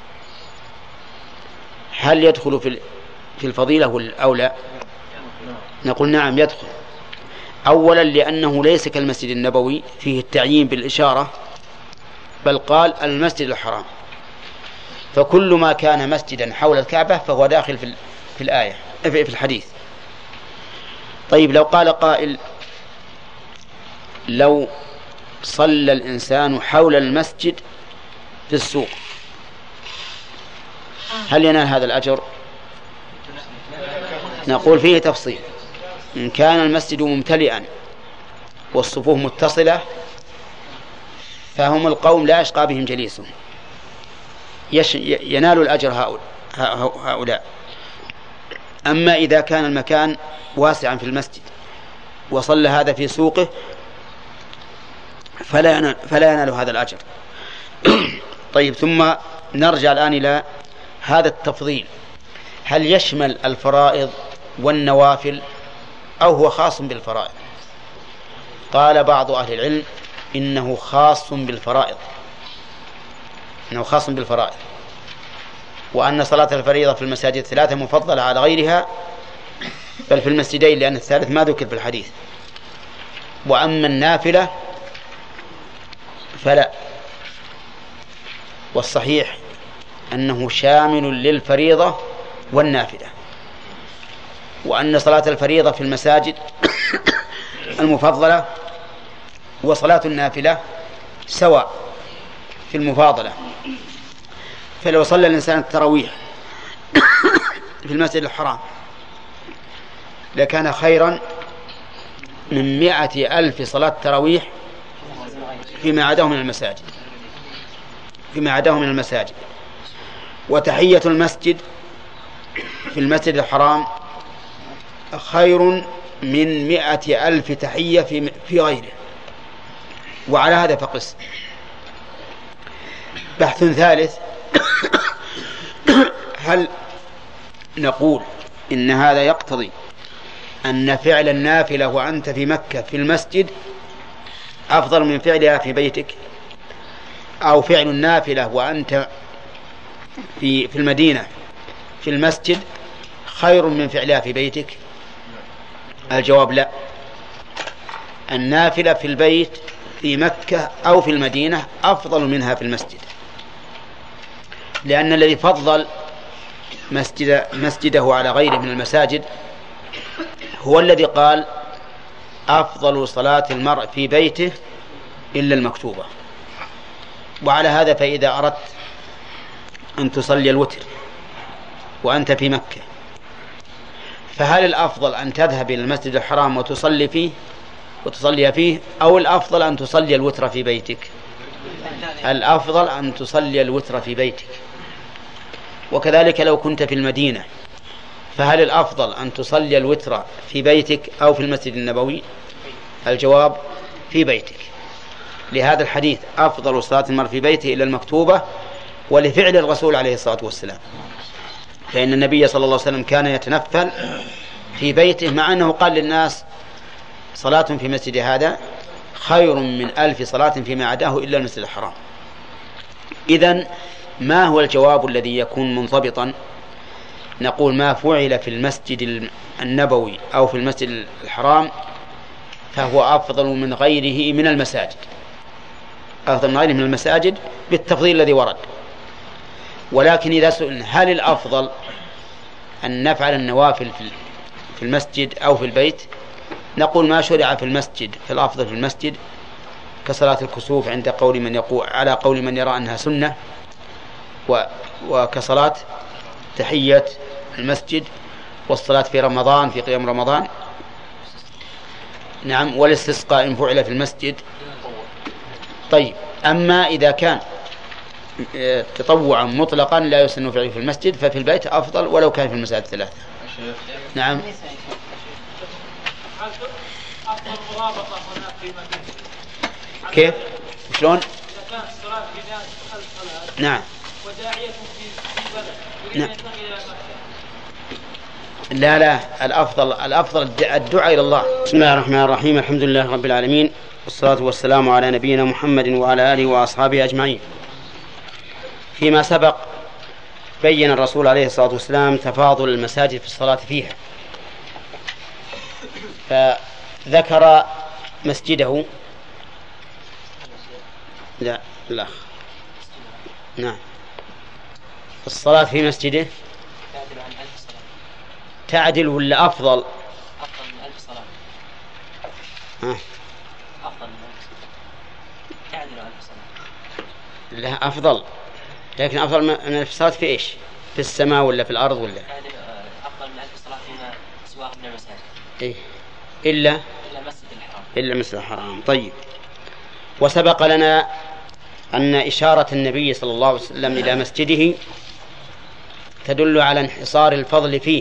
هل يدخل في الفضيلة أو لا؟ نقول نعم يدخل. أولا لأنه ليس كالمسجد النبوي فيه التعيين بالإشارة، بل قال المسجد الحرام، فكل ما كان مسجدا حول الكعبة فهو داخل في الآية في الحديث. طيب لو قال قائل لو صلى الإنسان حول المسجد في السوق هل ينال هذا الأجر؟ نقول فيه تفصيل. إن كان المسجد ممتلئا والصفوف متصلة فهم القوم لا يشقى بهم جليسهم، ينال الأجر هؤلاء. أما إذا كان المكان واسعا في المسجد وصلى هذا في سوقه فلا ينال هذا الأجر. طيب ثم نرجع الآن إلى هذا التفضيل، هل يشمل الفرائض والنوافل أو هو خاص بالفرائض؟ قال بعض أهل العلم إنه خاص بالفرائض، وأن صلاة الفريضة في المساجد الثلاثة مفضلة على غيرها، بل في المسجدين لأن الثالث ما ذكر في الحديث. وأما النافلة فلا، والصحيح أنه شامل للفريضة والنافلة، وأن صلاة الفريضة في المساجد المفضلة وصلاة النافلة سواء في المفاضلة. فلو صلى الإنسان التراويح في المسجد الحرام لكان خيرا من 100,000 صلاة تراويح فيما عداه من المساجد. وتحية المسجد في المسجد الحرام خير من 100,000 تحية في غيره. وعلى هذا فقس. بحث ثالث، هل نقول إن هذا يقتضي أن فعل النافلة وأنت في مكة في المسجد أفضل من فعلها في بيتك، أو فعل النافلة وأنت في المدينة في المسجد خير من فعلها في بيتك؟ الجواب لا، النافلة في البيت في مكة أو في المدينة أفضل منها في المسجد، لأن الذي فضل مسجده على غيره من المساجد هو الذي قال أفضل صلاة المرء في بيته إلا المكتوبة. وعلى هذا فإذا أردت أن تصلي الوتر وأنت في مكة، فهل الأفضل أن تذهب إلى المسجد الحرام وتصلي فيه، أو الأفضل أن تصلي الوتر في بيتك؟ الأفضل أن تصلي الوتر في بيتك. وكذلك لو كنت في المدينة، فهل الأفضل أن تصلي الوتر في بيتك أو في المسجد النبوي؟ الجواب في بيتك، لهذا الحديث أفضل صلاة المرء في بيته إلا المكتوبة، ولفعل الرسول عليه الصلاة والسلام، فإن النبي صلى الله عليه وسلم كان يتنفل في بيته، مع أنه قال للناس صلاة في مسجد هذا خير من 1000 صلاة فيما عداه إلا المسجد الحرام. إذن ما هو الجواب الذي يكون منضبطا؟ نقول ما فعل في المسجد النبوي أو في المسجد الحرام فهو أفضل من غيره من المساجد، أفضل من غيره من المساجد بالتفضيل الذي ورد. ولكن إذا سئلنا هل الأفضل أن نفعل النوافل في المسجد أو في البيت، نقول ما شرع في المسجد فالأفضل في المسجد، كصلاة الكسوف عند قول من يقول على قول من يرى أنها سنة، وكصلاة تحية المسجد، والصلاة في رمضان في قيام رمضان، نعم، والاستسقاء إن فعل في المسجد. طيب، أما إذا كان تطوعا مطلقا لا يسن فعله في المسجد ففي البيت أفضل ولو كان في المساجد ثلاثة. نعم. كيف؟ شلون؟ نعم. نعم. لا الأفضل الدعاء إلى الله. بسم الله الرحمن الرحيم، الحمد لله رب العالمين، والصلاة والسلام على نبينا محمد وعلى آله وأصحابه أجمعين. فيما سبق بين الرسول عليه الصلاة والسلام تفاضل المساجد في الصلاة فيها، فذكر مسجده. لا نعم، الصلاة في مسجده تعدل ولا أفضل؟ أفضل من 1000 صلاة. أفضل من 1000 صلاة. تعدل 1000 صلاة. لا أفضل، لكن أفضل من 1000 صلاة في إيش؟ في السماء ولا في الأرض ولا؟ تعدل أفضل من 1000 صلاة فيما سواه من المساجد. إيه إلا مسجد الحرام. إلا مسجد الحرام. طيب، وسبق لنا أن إشارة النبي صلى الله عليه وسلم إلى مسجده تدل على انحصار الفضل فيه،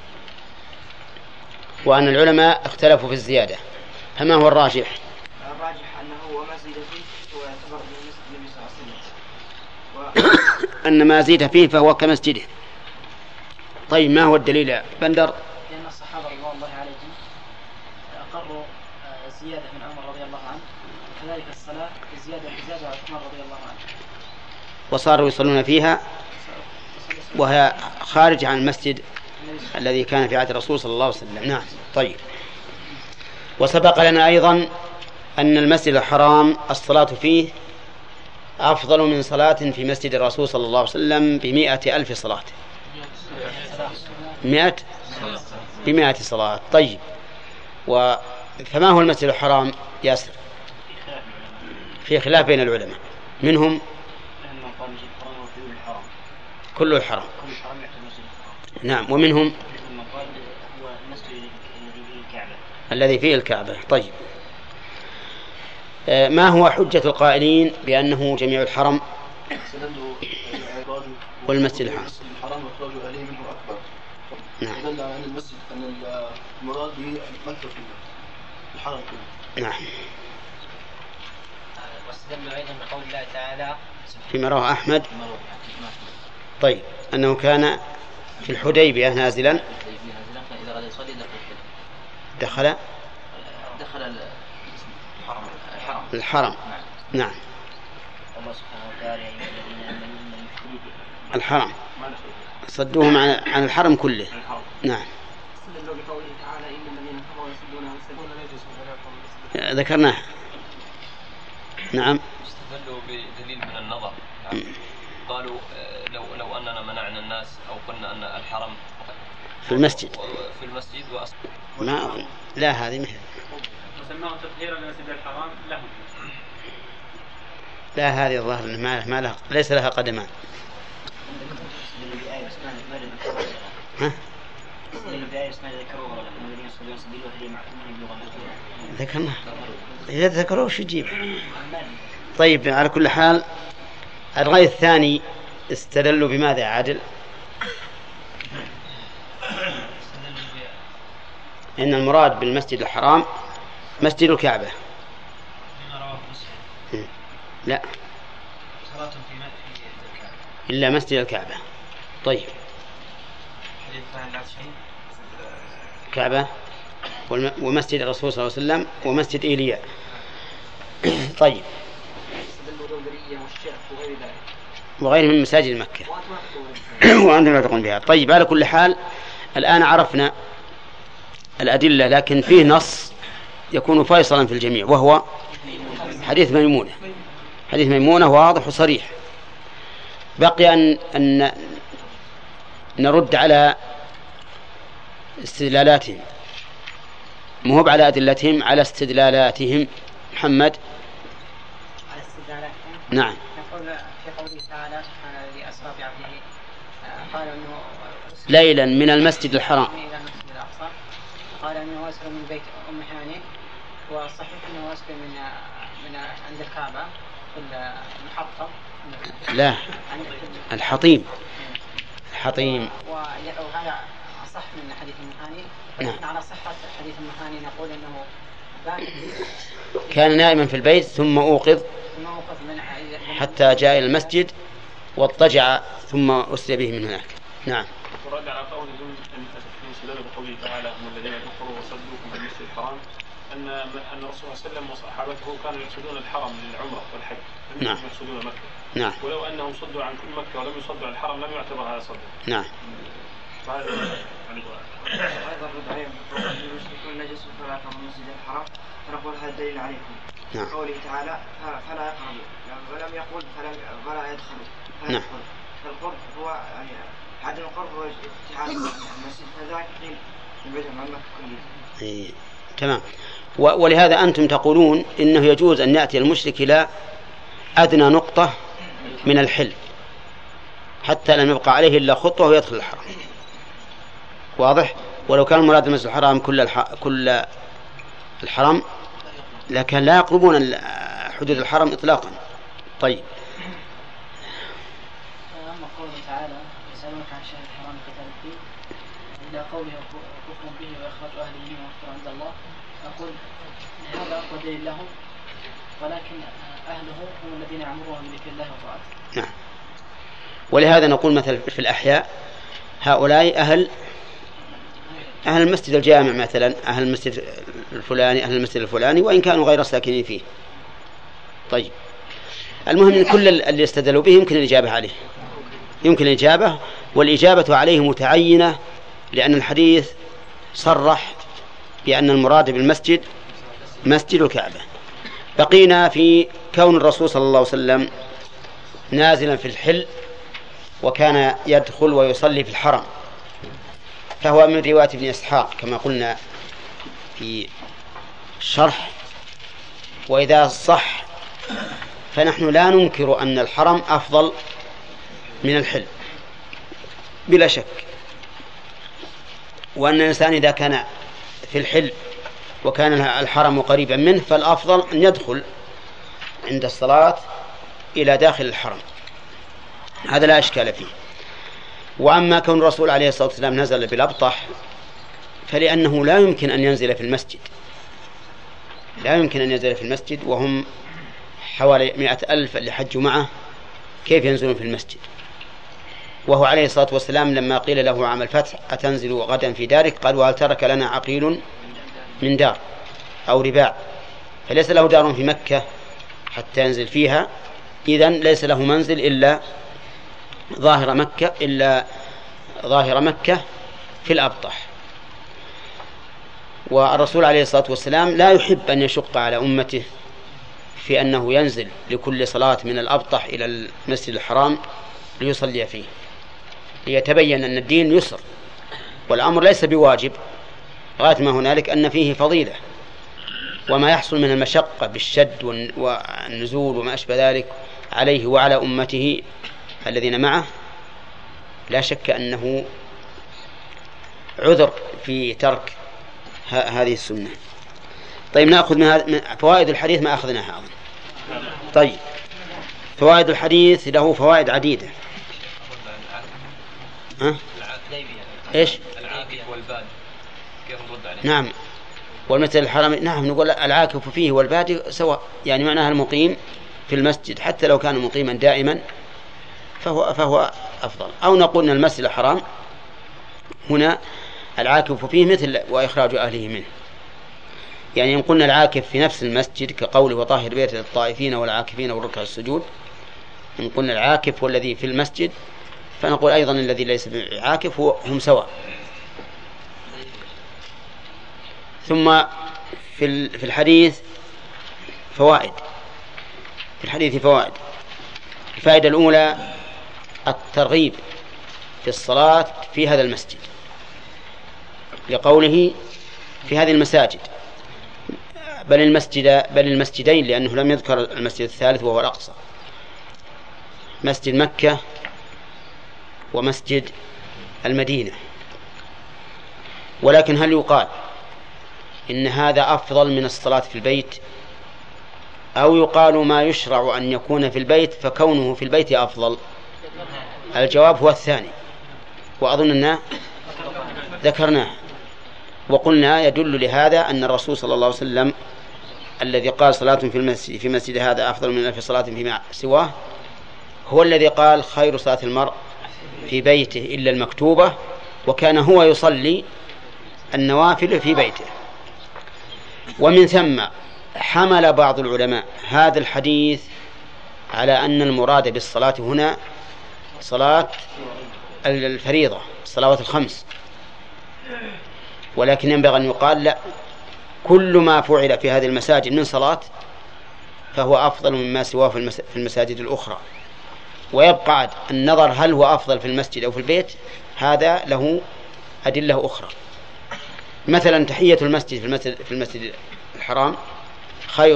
وأن العلماء اختلفوا في الزيادة، فما هو الراجح؟ الراجح أنه وما زيد فيه هو يعتبر من مسجد النبي صلى الله عليه وسلم، أن ما زيد فيه فهو كمسجده. طيب، ما هو الدليل يا بندر؟ لأن الصحابة رضوان الله عليهم أقروا زيادة من عمر رضي الله عنه، كذلك الصلاة زيادة عثمان رضي الله عنه، وصاروا يصلون فيها وهي خارج عن المسجد الذي كان في عهد الرسول صلى الله عليه وسلم. نعم. طيب، وسبق لنا أيضا أن المسجد الحرام الصلاة فيه أفضل من صلاة في مسجد الرسول صلى الله عليه وسلم ب100,000 صلاة. 100 صلاة. طيب، فما هو المسجد الحرام ياسر؟ في خلاف بين العلماء، منهم كل الحرام. نعم، ومنهم الذي فيه الكعبة. طيب، ما هو حجة القائلين بأنه جميع الحرم والمسجد الحرام؟ إخراج أهله منه أكبر. نعم. دل على أن المسجد أن المراد به مكة كله، الحرم كله. نعم. واستدلوا أيضا بقول الله تعالى فيما رواه أحمد، طيب، أنه كان في الحديبية نازلا دخل الحرم. نعم. الله سبحانه وتعالى يا أيها الذين آمنوا الحرم صدوهم عن الحرم كله. استدلوا نعم. بقوله تعالى إن الذين كفروا يصدون عن سبيل الله ذكرناه. نعم. استدلوا بدليل من النظر. قالوا لو أننا منعنا الناس أو قلنا أن الحرم في المسجد ما لا، هذه مثل وسماه تطهيرا لمسجد الحرام لهم. لا، هذه الظاهر ما لها، ليس لها قدمان. ذكرنا إذا ذكروا وش يجيب. طيب، على كل حال الرأي الثاني استدلوا بماذا عادل؟ إن المراد بالمسجد الحرام مسجد الكعبة. لا، إلا مسجد الكعبة. طيب، كعبة ومسجد الرسول صلى الله عليه وسلم ومسجد إيليا. طيب، وغيره من مساجد مكة وأنتم لا تقومون بها. طيب، على كل حال الآن عرفنا الأدلة، لكن فيه نص يكون فيصلا في الجميع، وهو حديث ميمونة. حديث ميمونة واضح وصريح. بقي أن نرد على استدلالاتهم، مهب على أدلتهم، على استدلالاتهم. محمد. على استدلالاتهم. نعم. نقول في قوله تعالى سبحان الذي أسرى بعبده قال أنه ليلا من المسجد الحرام إلى المسجد الأقصى، قال أنه أسرى من بيت أم هانئ، وصحيح أنه أسرى من عند الكعبة في المحطة. لا، الحطيم. الحطيم. وهذا أصح من حديث أم هانئ. ولكن على صحة حديث أم هانئ نقول أنه كان نائما في البيت ثم أوقظ حتى جاء إلى المسجد واضطجع ثم أسري به من هناك. نعم. ورد على قول من سلالة بقوله تعالى هم الذين كفروا وصدوكم عن المسجد الحرام أن الرسول صلى الله عليه وسلم وصحابته كانوا يقصدون الحرم للعمرة والحج، لم يقصدون مكة. نعم. ولو أنهم صدوا عن كل مكة ولم يصدوا عن الحرم لم يعتبر هذا صد. نعم. أيضا رد عليهم المشركون نجس فلا يقربوا المسجد الحرام، فنقول هذا دليل عليكم. نعم. قوله تعالى فلا يقربوا، ولم يقول فلا يدخلوا. نعم. فالقرب هو يعني عدم القرب هو اتحاد المسجد، فذاك قيل يبعدهم عن مكة كلها. تمام. ولهذا أنتم تقولون إنه يجوز أن يأتي المشرك إلى أدنى نقطة من الحل حتى لم يبقى عليه إلا خطوة ويدخل الحرم. واضح؟ ولو كان مراد المسجد الحرام كل الحرم لكن لا يقربون حدود الحرم إطلاقا. طيب. أما قوله تعالى يسألونك عن الشهر الحرام قتال فيه إلى قوله كفر به وإخراج أهله منه وأخبر عند الله، أقول هذا أقوى دليل لهم، ولكن أهله هم الذين يعمرون بذكر الله وطاعته. نعم. ولهذا نقول مثلا في الأحياء هؤلاء أهل المسجد الجامع مثلا، أهل المسجد الفلاني، أهل المسجد الفلاني، وإن كانوا غير ساكنين فيه. طيب، المهم أن كل اللي استدلوا به يمكن الإجابة عليه، يمكن الإجابة، والإجابة عليه متعينة لأن الحديث صرح بأن المراد بالمسجد مسجد الكعبة. بقينا في كون الرسول صلى الله عليه وسلم نازلا في الحل وكان يدخل ويصلي في الحرم، فهو من رواية ابن إسحاق كما قلنا في الشرح. وإذا صح فنحن لا ننكر أن الحرم أفضل من الحل بلا شك، وأن الإنسان إذا كان في الحل وكان الحرم قريبا منه فالأفضل أن يدخل عند الصلاة إلى داخل الحرم، هذا لا إشكال فيه. وأما كون الرسول عليه الصلاة والسلام نزل بالأبطح فلأنه لا يمكن أن ينزل في المسجد، لا يمكن أن ينزل في المسجد وهم حوالي 100,000 اللي حجوا معه، كيف ينزلون في المسجد؟ وهو عليه الصلاة والسلام لما قيل له عام الفتح أتنزل غدا في دارك؟ قال وهل ترك لنا عقيل من دار أو رباع؟ فليس له دار في مكة حتى ينزل فيها، إذن ليس له منزل إلا ظاهر مكة في الأبطح. والرسول عليه الصلاة والسلام لا يحب أن يشق على أمته في أنه ينزل لكل صلاة من الأبطح إلى المسجد الحرام ليصلي فيه، ليتبين أن الدين يسر والأمر ليس بواجب، غاية ما هنالك أن فيه فضيلة، وما يحصل من المشقة بالشد والنزول وما أشبه ذلك عليه وعلى أمته الذين معه لا شك أنه عذر في ترك هذه السنة. طيب، نأخذ من فوائد الحديث ما أخذناها أظن. طيب، فوائد الحديث له فوائد عديدة. إيش؟ العاكف والباد كيف نرد عليه؟ نعم، والمسجد الحرام نعم نقول العاكف فيه والبادي سواء، يعني معناها المقيم في المسجد حتى لو كان مقيما دائما فهو أفضل. أو نقول أن المسجد الحرام هنا العاكف فيه مثل وإخراج أهله منه، يعني إن قلنا العاكف في نفس المسجد كقوله وطاهر بيت للطائفين والعاكفين والركع السجود، إن قلنا العاكف والذي في المسجد فنقول أيضا الذي ليس عاكف هم سواء. ثم في الحديث فوائد. الفائدة الأولى الترغيب في الصلاة في هذا المسجد، لقوله في هذه المساجد، بل المسجدين، لأنه لم يذكر المسجد الثالث وهو الأقصى، مسجد مكة ومسجد المدينة. ولكن هل يقال إن هذا أفضل من الصلاة في البيت، أو يقال ما يشرع أن يكون في البيت فكونه في البيت أفضل؟ الجواب هو الثاني، وأظننا ذكرناه وقلنا يدل لهذا أن الرسول صلى الله عليه وسلم الذي قال صلاة في مسجد هذا أفضل من 1000 صلاة فيما سواه هو الذي قال خير صلاة المرء في بيته إلا المكتوبة، وكان هو يصلي النوافل في بيته. ومن ثم حمل بعض العلماء هذا الحديث على أن المراد بالصلاة هنا صلاة الفريضة، الصلوات الخمس، ولكن ينبغي أن يقال لا، كل ما فعل في هذه المساجد من صلاة فهو أفضل مما سواه في المساجد الأخرى. ويبقى النظر هل هو أفضل في المسجد أو في البيت، هذا له أدلة أخرى. مثلا تحية المسجد في المسجد الحرام خير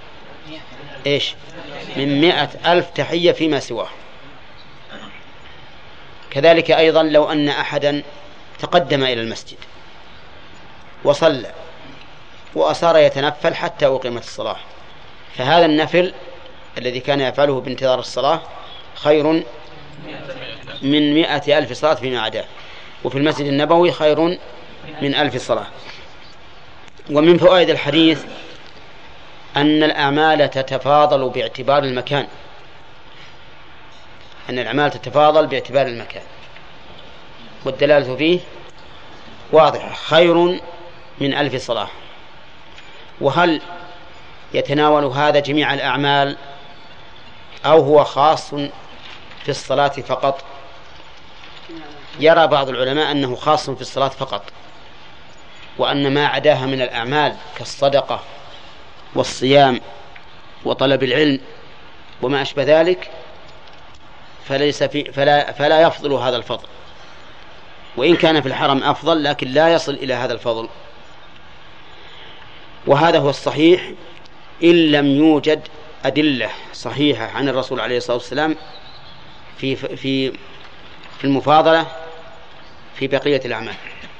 من 100,000 تحية فيما سواه. كذلك أيضا لو أن أحدا تقدم إلى المسجد وصلى وأصار يتنفل حتى أقيمت الصلاة، فهذا النفل الذي كان يفعله بانتظار الصلاة خير من 100,000 صلاة فيما عداه. وفي المسجد النبوي خير من 1000 صلاة. ومن فوائد الحديث أن الأعمال تتفاضل باعتبار المكان، والدلالة فيه واضحة، خير من 1000 صلاة. وهل يتناول هذا جميع الأعمال أو هو خاص في الصلاة فقط؟ يرى بعض العلماء أنه خاص في الصلاة فقط، وأن ما عداها من الأعمال كالصدقة والصيام وطلب العلم وما أشبه ذلك فلا يفضل هذا الفضل، وإن كان في الحرم أفضل لكن لا يصل إلى هذا الفضل. وهذا هو الصحيح إن لم يوجد أدلة صحيحة عن الرسول عليه الصلاة والسلام في المفاضلة في بقية الأعمال.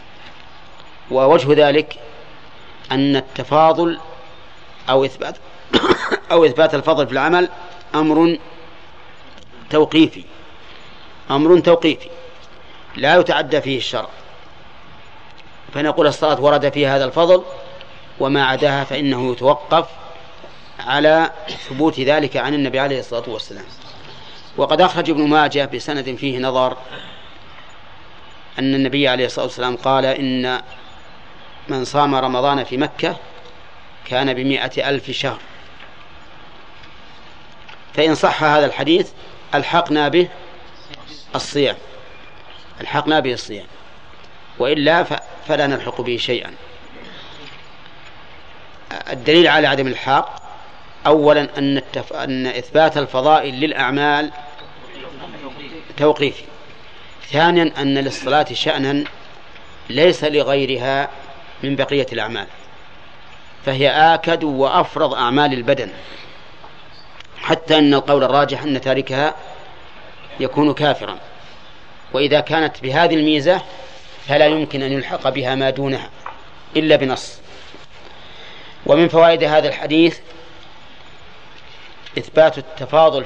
ووجه ذلك أن التفاضل أو إثبات الفضل في العمل أمر توقيفي لا يتعدى فيه الشرع، فنقول الصلاة ورد فيها هذا الفضل، وما عداها فإنه يتوقف على ثبوت ذلك عن النبي عليه الصلاة والسلام. وقد أخرج ابن ماجه بسند فيه نظر أن النبي عليه الصلاة والسلام قال إن من صام رمضان في مكة كان ب100,000 شهر. فإن صح هذا الحديث ألحقنا به الصيام، وإلا فلا نلحق به شيئا. الدليل على عدم الحاق أولا أن إثبات الفضائل للأعمال توقيفي، ثانيا أن للصلاة شأنا ليس لغيرها من بقية الأعمال، فهي آكد وأفرض أعمال البدن، حتى أن القول الراجح أن تاركها يكون كافرا. وإذا كانت بهذه الميزة فلا يمكن أن يلحق بها ما دونها إلا بنص. ومن فوائد هذا الحديث إثبات التفاضل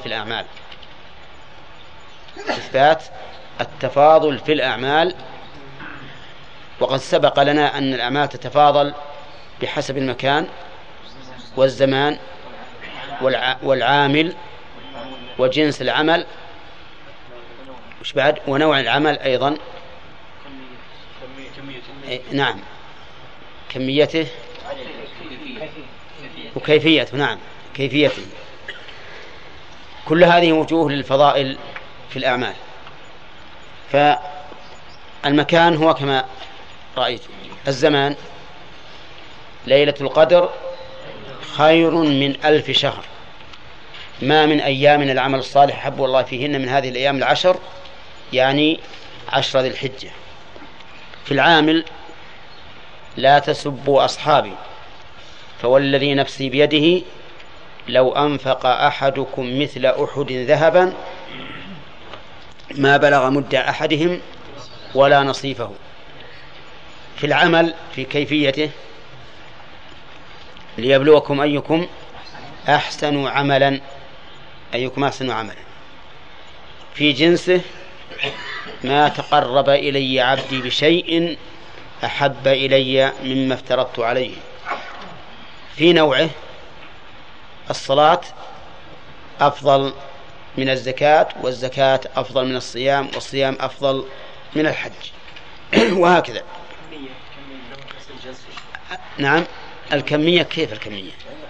في الأعمال، وقد سبق لنا أن الأعمال تتفاضل بحسب المكان والزمان والعامل وجنس العمل ونوع العمل أيضا، نعم، كميته وكيفيته، نعم، كيفيته. كل هذه وجوه للفضائل في الأعمال. فالمكان هو كما رأيت. الزمان ليلة القدر خير من 1000 شهر، ما من أيام العمل الصالح حب الله فيهن من هذه الأيام العشر، يعني 10 ذي الحجة. في العامل لا تسبوا أصحابي فوالذي نفسي بيده لو أنفق أحدكم مثل أحد ذهبا ما بلغ مد أحدهم ولا نصيفه. في العمل في كيفيته ليبلوكم أيكم أحسن عملا، أيكم أحسن عملا. في جنسه ما تقرب إلي عبدي بشيء أحب إلي مما افترضت عليه. في نوعه الصلاة أفضل من الزكاة، والزكاة أفضل من الصيام، والصيام أفضل من الحج وهكذا. نعم الكمية. كيف الكمية؟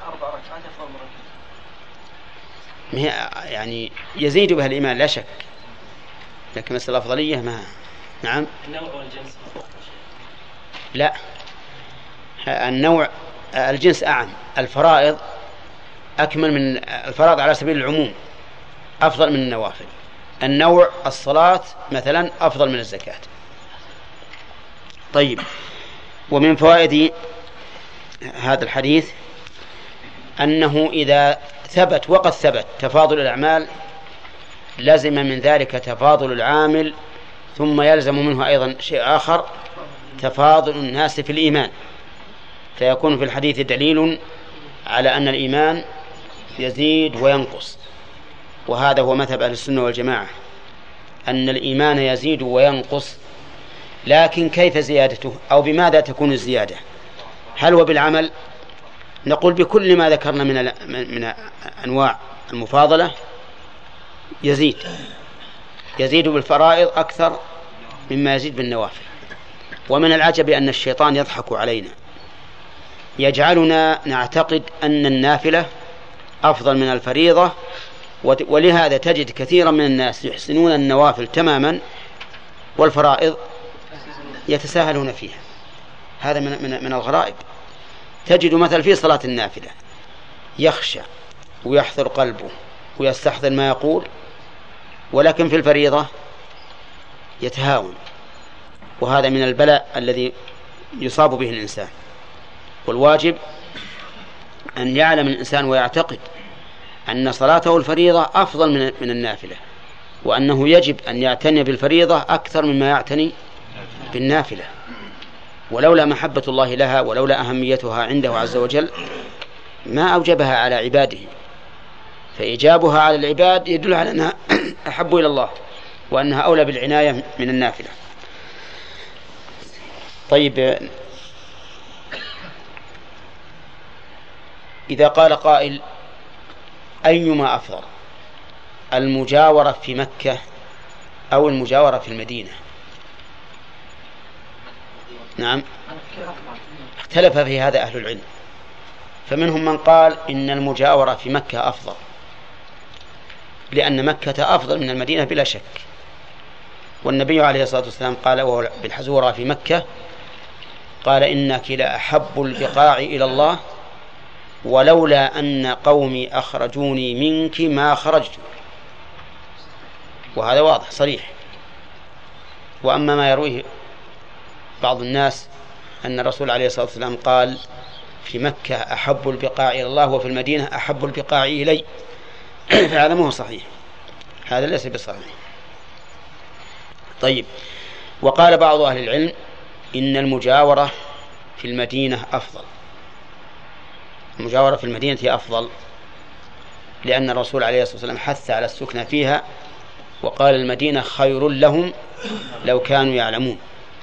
يعني يزيد بها الإيمان لا شك، لكن مثل الأفضلية ما. نعم النوع والجنس لا، النوع الجنس أعم. الفرائض أكمل من الفرائض على سبيل العموم، أفضل من النوافل. النوع الصلاة مثلا أفضل من الزكاة. طيب، ومن فوائد هذا الحديث أنه إذا ثبت وقد ثبت تفاضل الأعمال لزم من ذلك تفاضل العامل، ثم يلزم منه أيضا شيء آخر، تفاضل الناس في الإيمان، فيكون في الحديث دليل على أن الإيمان يزيد وينقص. وهذا هو مذهب أهل السنة والجماعة، أن الإيمان يزيد وينقص. لكن كيف زيادته أو بماذا تكون الزيادة؟ هل هو بالعمل؟ نقول بكل ما ذكرنا من أنواع المفاضلة يزيد بالفرائض أكثر مما يزيد بالنوافل. ومن العجب أن الشيطان يضحك علينا، يجعلنا نعتقد أن النافلة أفضل من الفريضة، ولهذا تجد كثيرا من الناس يحسنون النوافل تماما والفرائض يتساهلون فيها. هذا من الغرائب. تجد مثل في صلاة النافلة يخشى ويحذر قلبه ويستحضر ما يقول، ولكن في الفريضة يتهاون، وهذا من البلاء الذي يصاب به الإنسان. والواجب أن يعلم الإنسان ويعتقد أن صلاته الفريضة أفضل من النافلة، وأنه يجب أن يعتني بالفريضة أكثر مما يعتني بالنافلة. ولولا محبة الله لها ولولا أهميتها عنده عز وجل ما أوجبها على عباده، فإيجابها على العباد يدل على أنها أحب إلى الله وأنها أولى بالعناية من النافلة. طيب، إذا قال قائل أيما أفضل، المجاورة في مكة أو المجاورة في المدينة؟ نعم، اختلف في هذا أهل العلم، فمنهم من قال إن المجاورة في مكة أفضل، لأن مكة أفضل من المدينة بلا شك. والنبي عليه الصلاة والسلام قال وهو بالحزورة في مكة، قال إنك لأحب البقاع إلى الله ولولا أن قومي أخرجوني منك ما خرجت. وهذا واضح صريح. وأما ما يرويه بعض الناس أن الرسول عليه الصلاة والسلام قال في مكة أحب البقاع إلى الله وفي المدينة أحب البقاع إلي، فهذا مو صحيح، هذا ليس بصحيح. طيب، وقال بعض أهل العلم إن المجاورة في المدينة أفضل، المجاورة في المدينة هي أفضل، لأن الرسول عليه الصلاة والسلام حث على السكنة فيها وقال المدينة خير لهم لو كانوا يعلمون.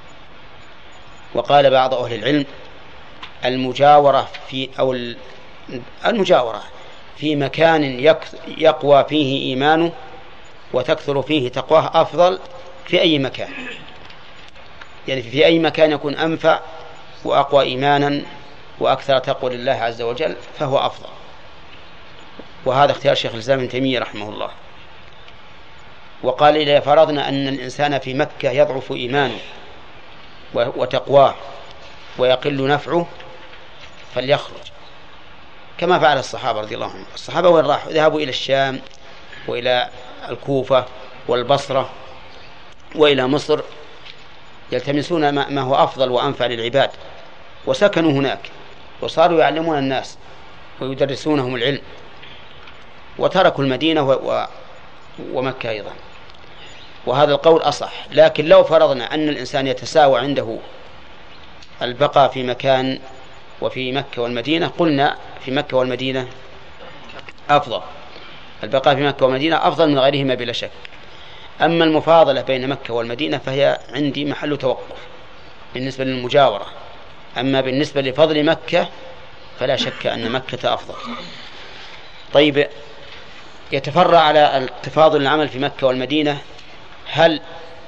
وقال بعض أهل العلم المجاورة المجاورة في مكان يقوى فيه إيمانه وتكثر فيه تقواه أفضل في أي مكان، يعني في أي مكان يكون أنفع وأقوى إيمانا وأكثر تقوى لله عز وجل فهو أفضل. وهذا اختيار شيخ الإسلام ابن تيمية رحمه الله. وقال إذا فرضنا أن الإنسان في مكة يضعف إيمانه وتقواه ويقل نفعه فليخرج كما فعل الصحابة رضي الله عنهم. الصحابة وين راحوا؟ ذهبوا إلى الشام وإلى الكوفة والبصرة وإلى مصر يلتمسون ما هو أفضل وأنفع للعباد، وسكنوا هناك وصاروا يعلمون الناس ويدرسونهم العلم، وتركوا المدينة ومكة أيضا. وهذا القول أصح. لكن لو فرضنا أن الإنسان يتساوى عنده البقاء في مكان وفي مكة والمدينة، قلنا في مكة والمدينة أفضل، البقاء في مكة والمدينة أفضل من غيرهما بلا شك. أما المفاضلة بين مكة والمدينة فهي عندي محل توقف بالنسبة للمجاورة. أما بالنسبة لفضل مكة فلا شك أن مكة أفضل. طيب، يتفرع على التفاضل العمل في مكة والمدينة هل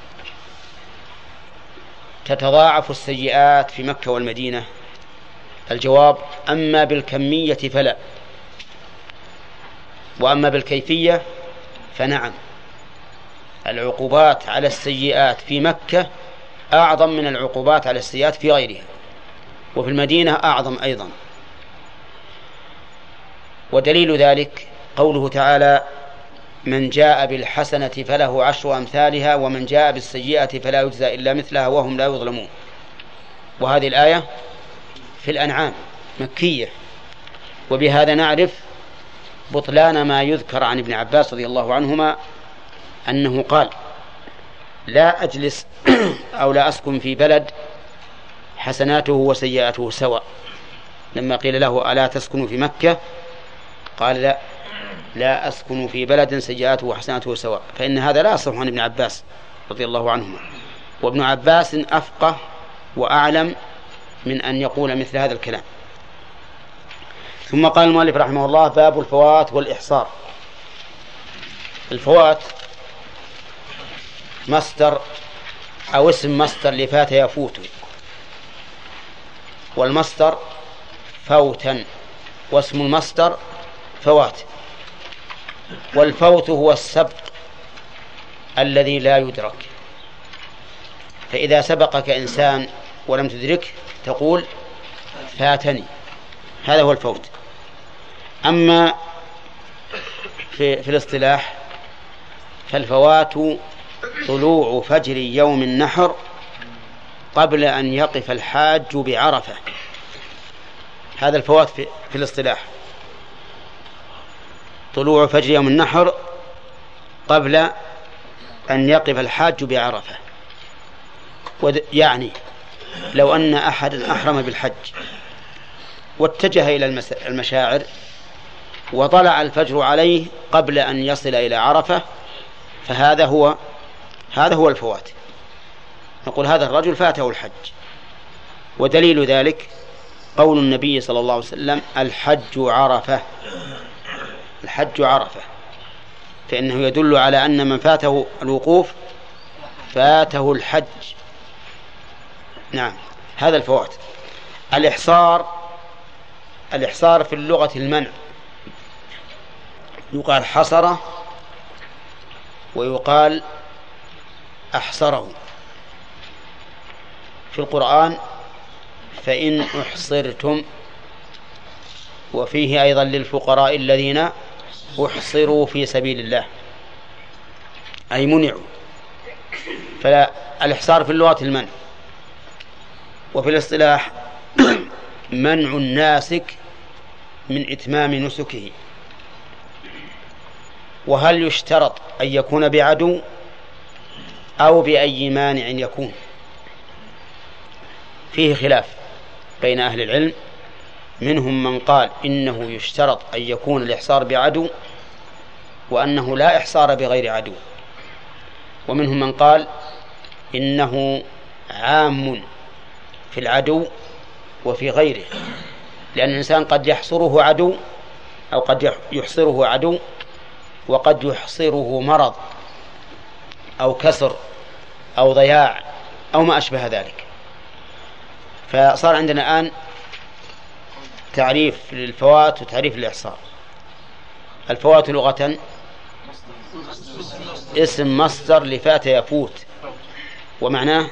تتضاعف السيئات في مكة والمدينة؟ الجواب: أما بالكمية فلا، وأما بالكيفية فنعم. العقوبات على السيئات في مكة أعظم من العقوبات على السيئات في غيرها، وفي المدينة أعظم أيضا. ودليل ذلك قوله تعالى: من جاء بالحسنة فله 10 أمثالها ومن جاء بالسيئة فلا يجزى إلا مثلها وهم لا يظلمون. وهذه الآية في الأنعام مكية. وبهذا نعرف بطلان ما يذكر عن ابن عباس رضي الله عنهما أنه قال: لا أجلس أو لا أسكن في بلد حسناته وسيئاته سواء. لما قيل له: ألا تسكن في مكة؟ قال: لا أسكن في بلد سيئاته وحسناته سواء. فإن هذا لا يصح عن ابن عباس رضي الله عنهما، وابن عباس أفقه وأعلم من أن يقول مثل هذا الكلام. ثم قال المؤلف رحمه الله: باب الفوات والإحصار. الفوات مصدر أو اسم مصدر لفات يفوت، والمصدر فوتا، واسم المصدر فوات. والفوت هو السبق الذي لا يدرك، فإذا سبقك إنسان ولم تدركه تقول فاتني، هذا هو الفوت. أما في الاصطلاح فالفوات طلوع فجر يوم النحر قبل أن يقف الحاج بعرفة. هذا الفوات في الاصطلاح، طلوع فجر يوم النحر قبل أن يقف الحاج بعرفة. يعني لو أن أحد أحرم بالحج واتجه إلى المشاعر وطلع الفجر عليه قبل أن يصل إلى عرفة، فهذا هو الفوات. نقول هذا الرجل فاته الحج. ودليل ذلك قول النبي صلى الله عليه وسلم: الحج عرفة. الحج عرفة، فإنه يدل على أن من فاته الوقوف فاته الحج. نعم، هذا الفوات. الإحصار في اللغة المنع، يقال حصر ويقال أحصره. في القرآن: فإن أحصرتم، وفيه أيضا: للفقراء الذين أحصروا في سبيل الله، أي منعوا. فالإحصار في اللغة المنع. وفي الاصطلاح منع الناسك من إتمام نسكه. وهل يشترط أن يكون بعدو أو بأي مانع يكون؟ فيه خلاف بين أهل العلم، منهم من قال إنه يشترط أن يكون الإحصار بعدو وأنه لا إحصار بغير عدو، ومنهم من قال إنه عام في العدو وفي غيره، لأن الإنسان قد يحصره عدو أو قد يحصره عدو، وقد يحصره مرض أو كسر أو ضياع أو ما أشبه ذلك. فصار عندنا الآن تعريف للفوات وتعريف للإحصار. الفوات لغة اسم مصدر لفات يفوت، ومعناه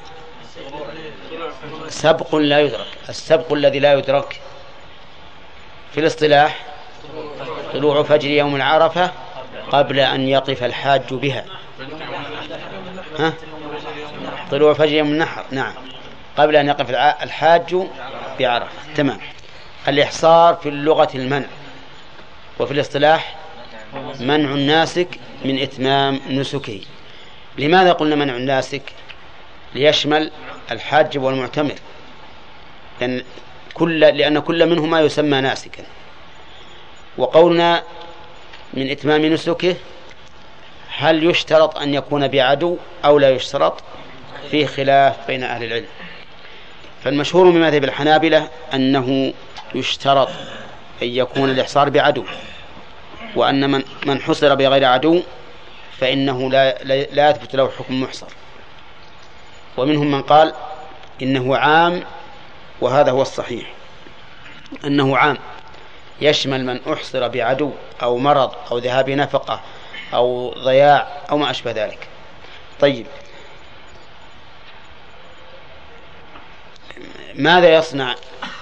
سبق لا يدرك. السبق الذي لا يدرك في الاصطلاح طلوع فجر يوم العرفة قبل أن يقف الحاج بها. طلوع فجر يوم النحر، نعم، قبل أن يقف الحاج بعرفة. تمام. الإحصار في اللغة المنع، وفي الاصطلاح منع الناسك من إتمام نسكه. لماذا قلنا منع الناسك؟ ليشمل الحاج والمعتمر، لأن كل منهما يسمى ناسكا. وقولنا من إتمام نسكه، هل يشترط أن يكون بعدو أو لا يشترط؟ فيه خلاف بين أهل العلم. فالمشهور من مذهب الحنابلة أنه يشترط أن يكون الإحصار بعدو، وأن من حصر بغير عدو فإنه لا يثبت له حكم محصر. ومنهم من قال إنه عام، وهذا هو الصحيح، أنه عام يشمل من أحصر بعدو أو مرض أو ذهاب نفقة أو ضياع أو ما أشبه ذلك. طيب، ماذا يصنع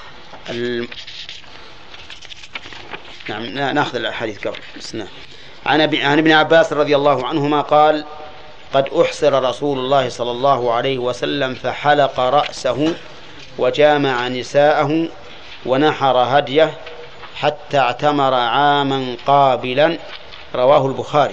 نعم، نأخذ الحديث قبل. عن ابن عباس رضي الله عنهما قال: قد أحصر رسول الله صلى الله عليه وسلم فحلق رأسه وجامع نساءه ونحر هديه حتى اعتمر عاما قابلا. رواه البخاري.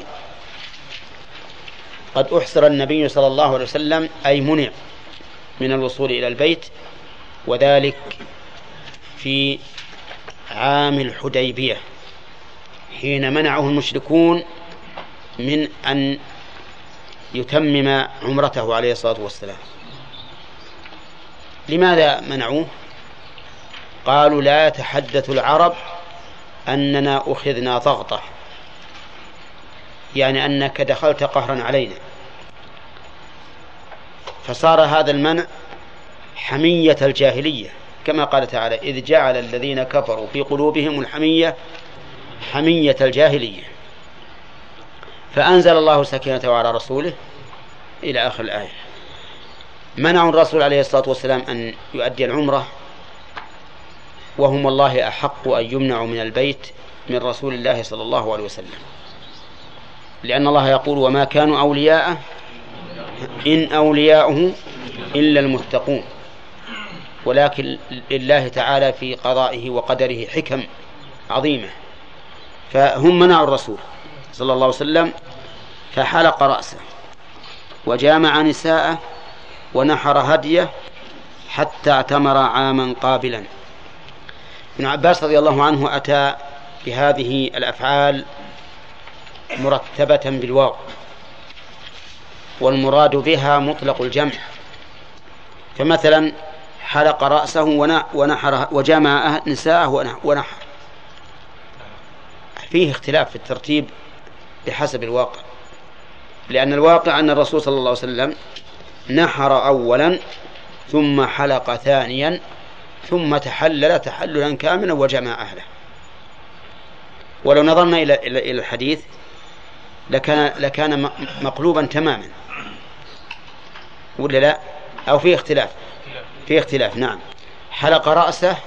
قد أحصر النبي صلى الله عليه وسلم، أي منع من الوصول إلى البيت، وذلك في عام الحديبية حين منعه المشركون من أن يتمم عمرته عليه الصلاة والسلام. لماذا منعوه؟ قالوا: لا يتحدث العرب أننا أخذنا ضغطة، يعني أنك دخلت قهرا علينا. فصار هذا المنع حمية الجاهلية، كما قال تعالى: إذ جعل الذين كفروا في قلوبهم الحمية حمية الجاهلية. فأنزل الله سكينته على رسوله إلى آخر الآية. منعوا الرسول عليه الصلاة والسلام أن يؤدي العمرة، وهم والله أحق أن يمنعوا من البيت من رسول الله صلى الله عليه وسلم، لأن الله يقول: وما كانوا أولياءه إن أولياؤه إلا المتقون. ولكن لله تعالى في قضائه وقدره حكم عظيمة. فهم منعوا الرسول صلى الله عليه وسلم فحلق رأسه وجامع نساءه ونحر هديه حتى اعتمر عاما قابلا. ابن عباس رضي الله عنه أتى بهذه الأفعال مرتبة بالواو، والمراد بها مطلق الجمع. فمثلا حلق رأسه ونحر وجامع نساءه ونحر، فيه اختلاف في الترتيب بحسب الواقع، لأن الواقع أن الرسول صلى الله عليه وسلم نحر أولا ثم حلق ثانيا ثم تحلل تحللا كاملا وجمع أهله. ولو نظرنا إلى الحديث لكان مقلوبا تماما، ولا لا؟ أو فيه اختلاف؟ فيه اختلاف، نعم. حلق رأسه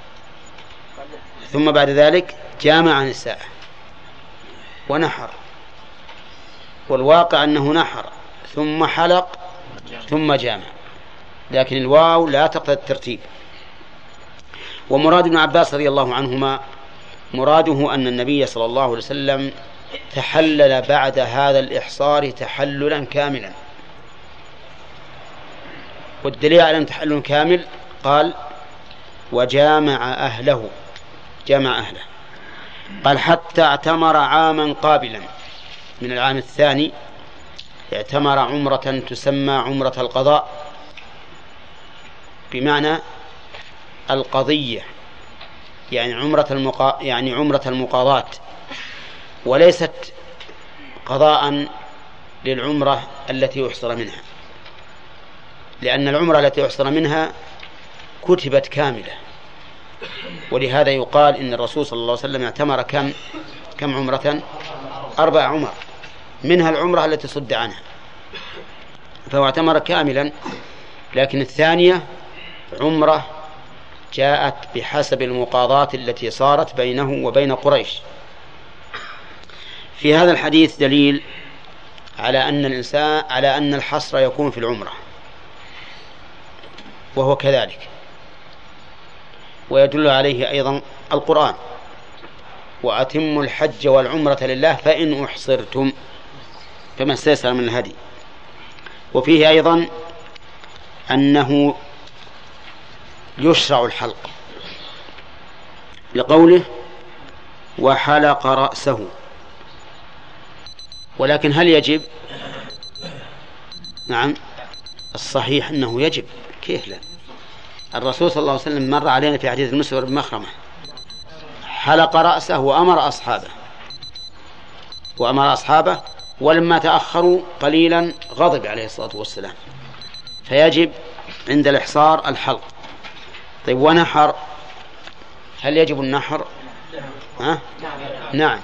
ثم بعد ذلك جامع نساءه ونحر، والواقع أنه نحر ثم حلق ثم جامع، لكن الواو لا تقتضي الترتيب. ومراد ابن عباس رضي الله عنهما مراده أن النبي صلى الله عليه وسلم تحلل بعد هذا الإحصار تحللا كاملا. والدليل على أن تحلل كامل قال: وجامع أهله، جامع أهله. قال: حتى اعتمر عاما قابلا، من العام الثاني اعتمر عمرة تسمى عمرة القضاء، بمعنى القضية، يعني عمرة المقاضاة، وليست قضاء للعمرة التي يحصر منها، لأن العمرة التي يحصر منها كتبت كاملة ولهذا يقال إن الرسول صلى الله عليه وسلم اعتمر كم عمرة؟ 4 عمر، منها العمرة التي صد عنها، فهو اعتمر كاملا. لكن الثانية عمرة جاءت بحسب المقاضاة التي صارت بينه وبين قريش. في هذا الحديث دليل على أن الحصر يكون في العمرة، وهو كذلك، ويدل عليه أيضا القرآن: وأتموا الحج والعمرة لله فإن أحصرتم فما استيسر من الهدي. وفيه أيضا أنه يشرع الحلق لقوله: وحلق رأسه. ولكن هل يجب؟ نعم، الصحيح أنه يجب. كيف لا؟ الرسول صلى الله عليه وسلم مر علينا في حديث المسور بن مخرمة حلق رأسه وأمر أصحابه، ولما تأخروا قليلا غضب عليه الصلاة والسلام. فيجب عند الإحصار الحلق. طيب، ونحر، هل يجب النحر؟ نعم،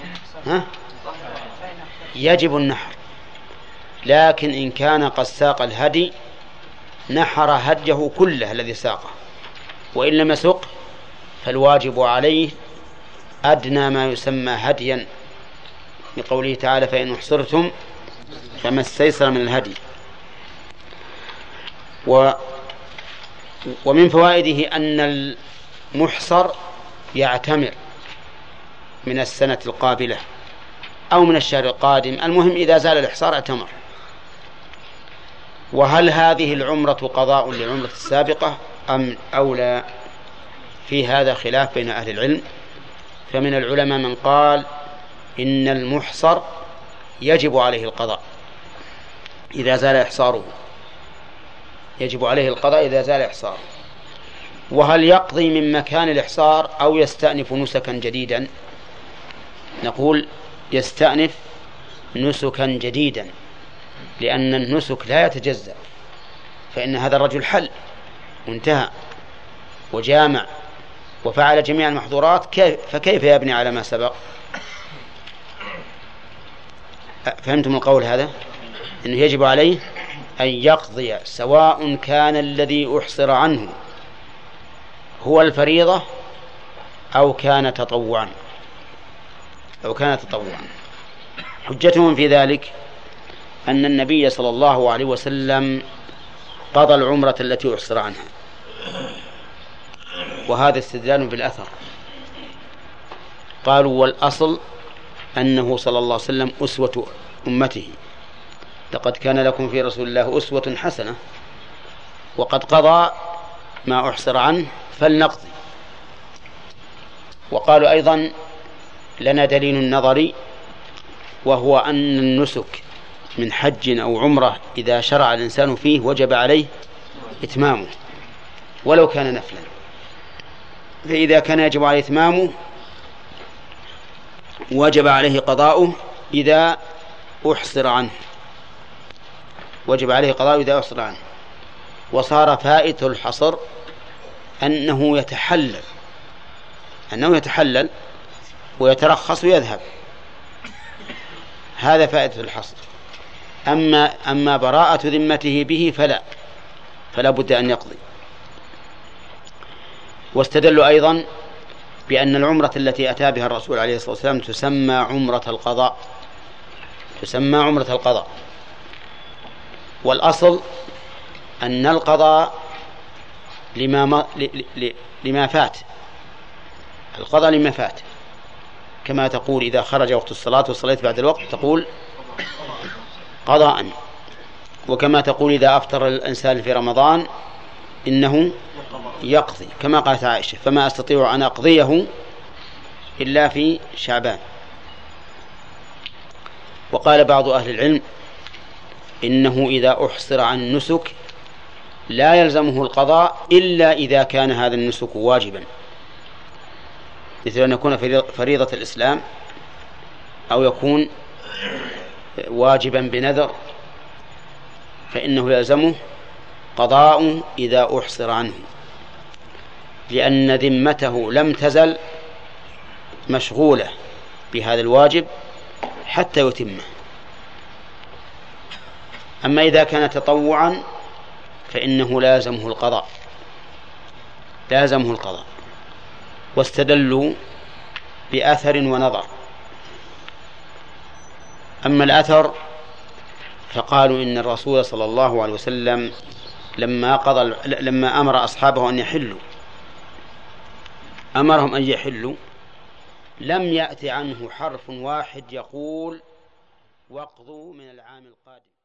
يجب النحر، لكن إن كان قد ساق الهدي نحر هديه كله الذي ساقه، وإن لم يسق فالواجب عليه أدنى ما يسمى هديا، لقوله تعالى: فإن أحصرتم فما استيسر من الهدي. ومن فوائده أن المحصر يعتمر من السنة القابلة أو من الشهر القادم، المهم إذا زال الإحصار اعتمر. وهل هذه العمرة قضاء للعمرة السابقة أو لا؟ في هذا خلاف بين أهل العلم. فمن العلماء من قال إن المحصر يجب عليه القضاء إذا زال إحصاره، يجب عليه القضاء إذا زال إحصاره. وهل يقضي من مكان الإحصار أو يستأنف نسكا جديدا؟ نقول يستأنف نسكا جديدا، لأن النسك لا يتجزأ، فإن هذا الرجل حل وانتهى وجامع وفعل جميع المحظورات، فكيف يبني على ما سبق؟ فهمتم القول هذا؟ إنه يجب عليه أن يقضي، سواء كان الذي أحصر عنه هو الفريضة أو كان تطوعا. حجتهم في ذلك أن النبي صلى الله عليه وسلم قضى العمرة التي أحصر عنها، وهذا استدلال بالأثر. قالوا: والأصل أنه صلى الله عليه وسلم أسوة أمته، لقد كان لكم في رسول الله أسوة حسنة، وقد قضى ما أحصر عنه فلنقضي. وقالوا أيضا: لنا دليل نظري، وهو أن النسك من حج أو عمرة إذا شرع الإنسان فيه وجب عليه إتمامه ولو كان نفلا، فإذا كان يجب عليه إتمامه وجب عليه قضاؤه إذا أحصر عنه، وصار فائدة الحصر أنه يتحلل ويترخص ويذهب، هذا فائدة الحصر. أما براءة ذمته به فلا بد أن يقضي. واستدلوا أيضا بأن العمرة التي أتى بها الرسول عليه الصلاة والسلام تسمى عمرة القضاء. والأصل أن القضاء لما فات، القضاء لما فات، كما تقول إذا خرج وقت الصلاة وصليت بعد الوقت تقول قضاء، وكما تقول إذا أفطر الإنسان في رمضان إنه يقضي، كما قالت عائشة: فما أستطيع أن أقضيه إلا في شعبان. وقال بعض أهل العلم إنه إذا أحصر عن نسك لا يلزمه القضاء إلا إذا كان هذا النسك واجبا، مثل أن يكون فريضة الإسلام أو يكون واجبا بنذر، فإنه يلزمه قضاء إذا أحصر عنه. لأن ذمته لم تزل مشغولة بهذا الواجب حتى يتمه. أما إذا كان تطوعا فإنه لازمه القضاء. واستدلوا بأثر ونظر. أما الأثر فقالوا إن الرسول صلى الله عليه وسلم لما أمر أصحابه أن يحلوا أمرهم أن يحلوا لم يأتي عنه حرف واحد يقول واقضوا من العام القادم.